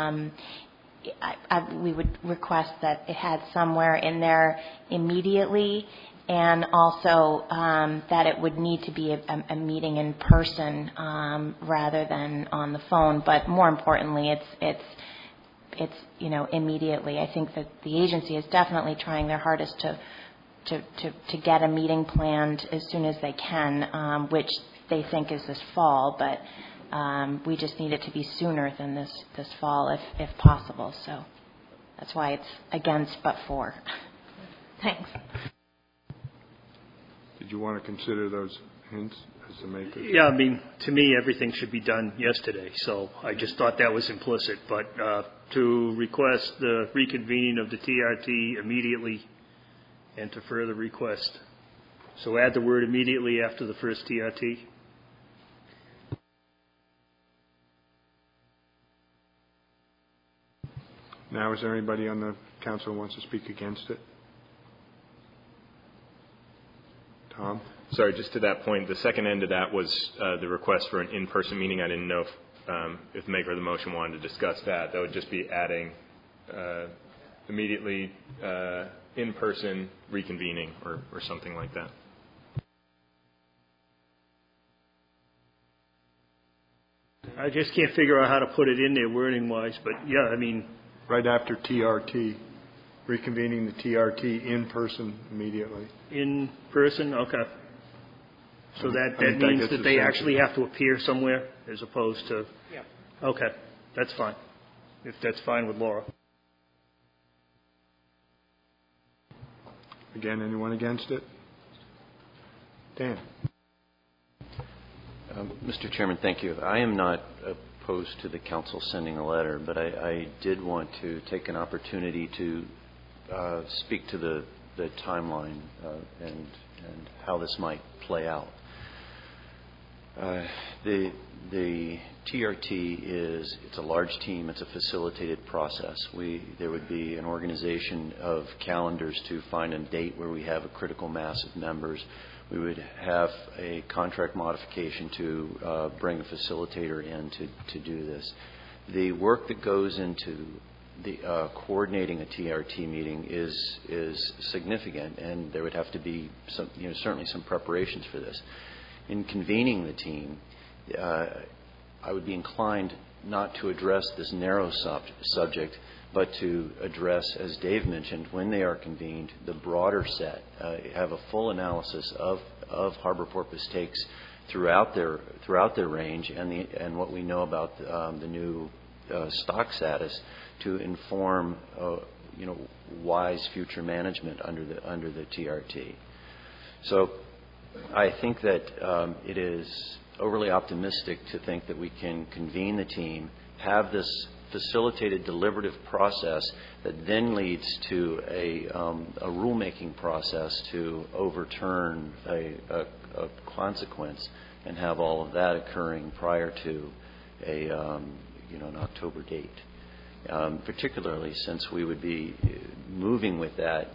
we would request that it had somewhere in there immediately, and also that it would need to be a meeting in person rather than on the phone. But more importantly, it's immediately. I think that the agency is definitely trying their hardest to get a meeting planned as soon as they can, which they think is this fall, but we just need it to be sooner than this fall if possible. So that's why it's against but for. Thanks. Did you want to consider those hints? as the maker. Yeah, I mean, to me, everything should be done yesterday, so I just thought that was implicit. But to request the reconvening of the TRT immediately and to further request. So add the word immediately after the first TRT. Now, is there anybody on the council who wants to speak against it? Tom? Sorry, just to that point, the second end of that was the request for an in-person meeting. I didn't know if the maker of the motion wanted to discuss that. That would just be adding immediately in-person reconvening or something like that. I just can't figure out how to put it in there wording-wise, but yeah, I mean... Right after TRT, reconvening the TRT in person immediately. In person? Okay. So that means that they actually have to appear somewhere as opposed to... Yeah. Okay, that's fine. If that's fine with Laura. Again, anyone against it? Dan. Mr. Chairman, thank you. I am not opposed to the council sending a letter, but I did want to take an opportunity to speak to the timeline and how this might play out. The TRT it's a large team. It's a facilitated process. There would be an organization of calendars to find a date where we have a critical mass of members. We would have a contract modification to bring a facilitator in to do this. The work that goes into the coordinating a TRT meeting is significant, and there would have to be certainly some preparations for this. In convening the team, I would be inclined not to address this narrow subject, but to address, as Dave mentioned, when they are convened, the broader set, have a full analysis of harbor porpoise takes throughout their range and what we know about the new stock status to inform wise future management under the TRT. So I think that it is overly optimistic to think that we can convene the team, have this facilitated deliberative process that then leads to a rulemaking process to overturn a consequence, and have all of that occurring prior to an October date. Particularly since we would be moving with that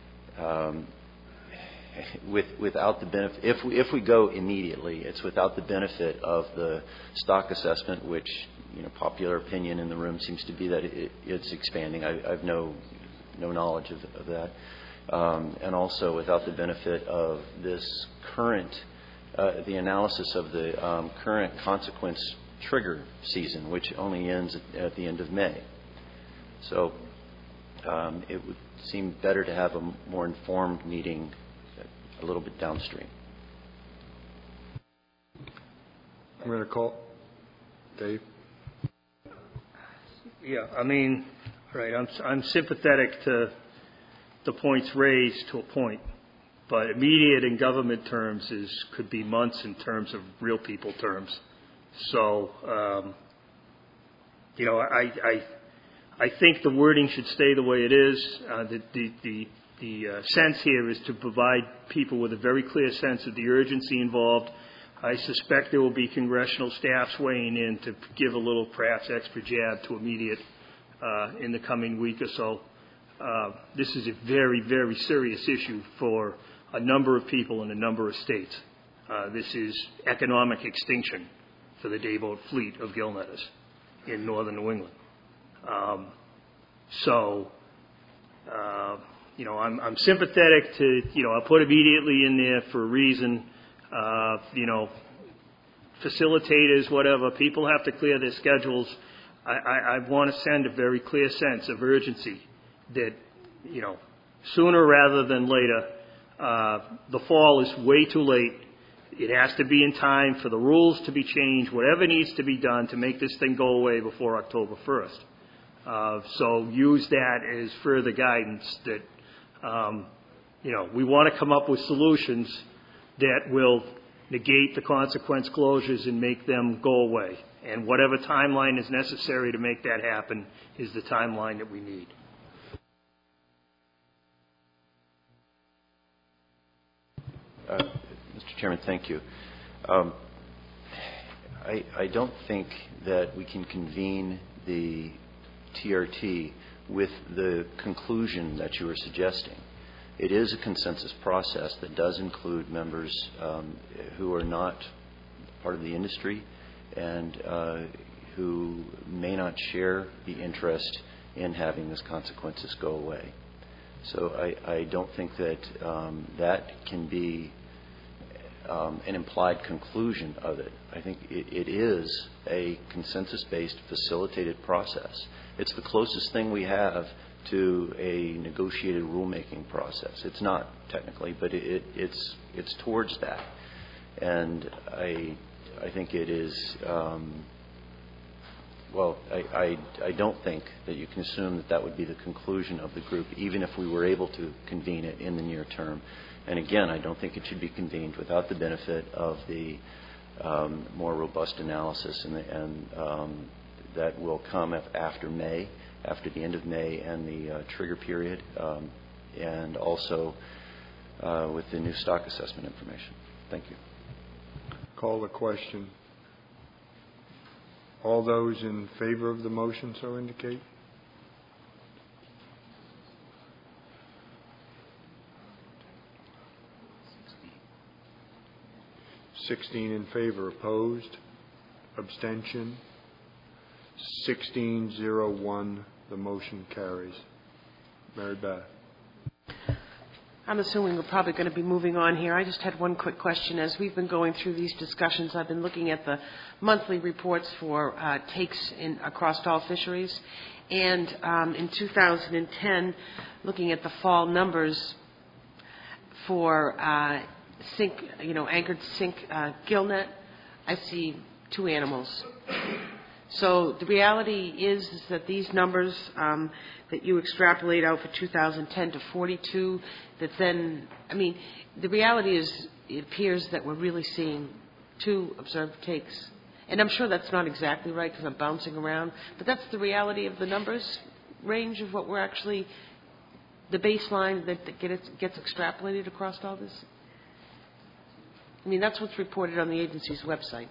without the benefit. If we go immediately, it's without the benefit of the stock assessment, which popular opinion in the room seems to be that it's expanding. I've no knowledge of that, and also without the benefit of this current the analysis of the current consequence trigger season, which only ends at the end of May. So it would seem better to have a more informed meeting a little bit downstream. I'm going to call Dave. Yeah, I mean, right. I'm sympathetic to the points raised to a point, but immediate in government terms could be months in terms of real people terms. So, I think the wording should stay the way it is. The sense here is to provide people with a very clear sense of the urgency involved. I suspect there will be congressional staffs weighing in to give a little, perhaps, extra jab to immediate in the coming week or so. This is a very, very serious issue for a number of people in a number of states. This is economic extinction for the dayboat fleet of gillnetters in northern New England. I'm sympathetic to, I'll put immediately in there for a reason. Facilitators, whatever, people have to clear their schedules. I want to send a very clear sense of urgency that, sooner rather than later, the fall is way too late. It has to be in time for the rules to be changed, whatever needs to be done to make this thing go away before October 1st. So use that as further guidance that, we want to come up with solutions that will negate the consequence closures and make them go away. And whatever timeline is necessary to make that happen is the timeline that we need. Mr. Chairman, thank you. I don't think that we can convene the TRT with the conclusion that you were suggesting. It is a consensus process that does include members who are not part of the industry and who may not share the interest in having these consequences go away. So I don't think that that can be an implied conclusion of it. I think it is a consensus-based facilitated process. It's the closest thing we have to a negotiated rulemaking process. It's not technically, but it's towards that. And I think it is, I don't think that you can assume that that would be the conclusion of the group, even if we were able to convene it in the near term. And again, I don't think it should be convened without the benefit of the more robust analysis and that will come after May, after the end of May and the trigger period, and also with the new stock assessment information. Thank you. Call the question. All those in favor of the motion so indicate. (16 in favor, opposed, abstention, 16-0-1, the motion carries. Mary Beth. I'm assuming we're probably going to be moving on here. I just had one quick question. As we've been going through these discussions, I've been looking at the monthly reports for takes across all fisheries. And in 2010, looking at the fall numbers for anchored sink gillnet, I see 2 animals. So the reality is that these numbers that you extrapolate out for 2010 to 42, that then, the reality is it appears that we're really seeing 2 observed takes. And I'm sure that's not exactly right because I'm bouncing around, but that's the reality of the numbers range of what we're actually, the baseline that gets extrapolated across all this. That's what's reported on the agency's website.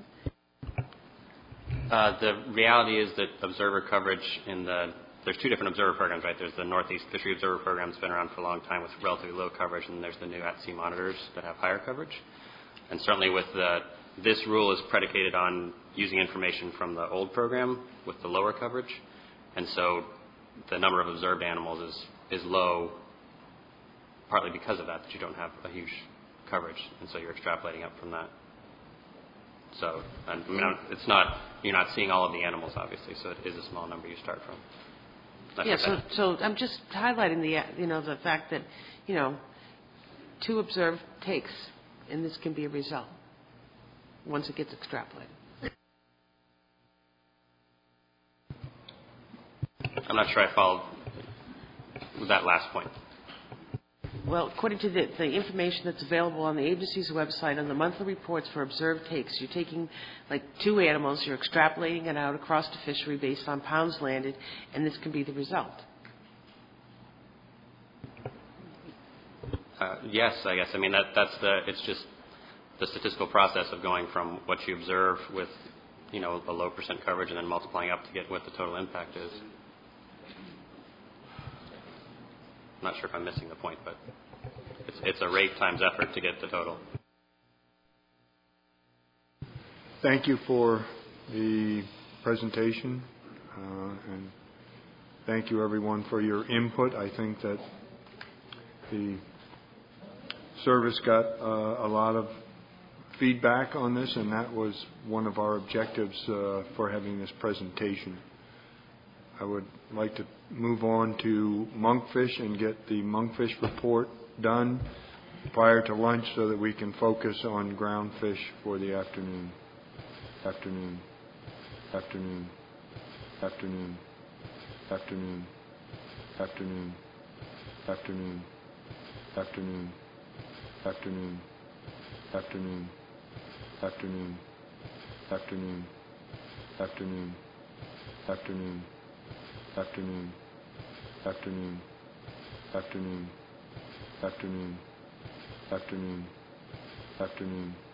The reality is that observer coverage there's 2 different observer programs, right? There's the Northeast Fishery Observer Program that's been around for a long time with relatively low coverage, and there's the new at-sea monitors that have higher coverage. And certainly with this rule is predicated on using information from the old program with the lower coverage. And so the number of observed animals is low, partly because of that you don't have a huge coverage, and so you're extrapolating up from that. So, it's not, you're not seeing all of the animals, obviously, so it is a small number you start from. So I'm just highlighting the fact that, 2 observed takes, and this can be a result once it gets extrapolated. I'm not sure I followed that last point. Well, according to the information that's available on the agency's website on the monthly reports for observed takes, you're taking 2 animals, you're extrapolating it out across the fishery based on pounds landed, and this can be the result. Yes, I guess. It's just the statistical process of going from what you observe with, a low % coverage and then multiplying up to get what the total impact is. I'm not sure if I'm missing the point, but it's a rate times effort to get the total. Thank you for the presentation, and thank you everyone for your input. I think that the service got a lot of feedback on this, and that was one of our objectives for having this presentation. I would like to move on to monkfish and get the monkfish report done prior to lunch so that we can focus on groundfish for the afternoon. afternoon, afternoon, afternoon, afternoon, afternoon, afternoon, afternoon, afternoon, afternoon, afternoon,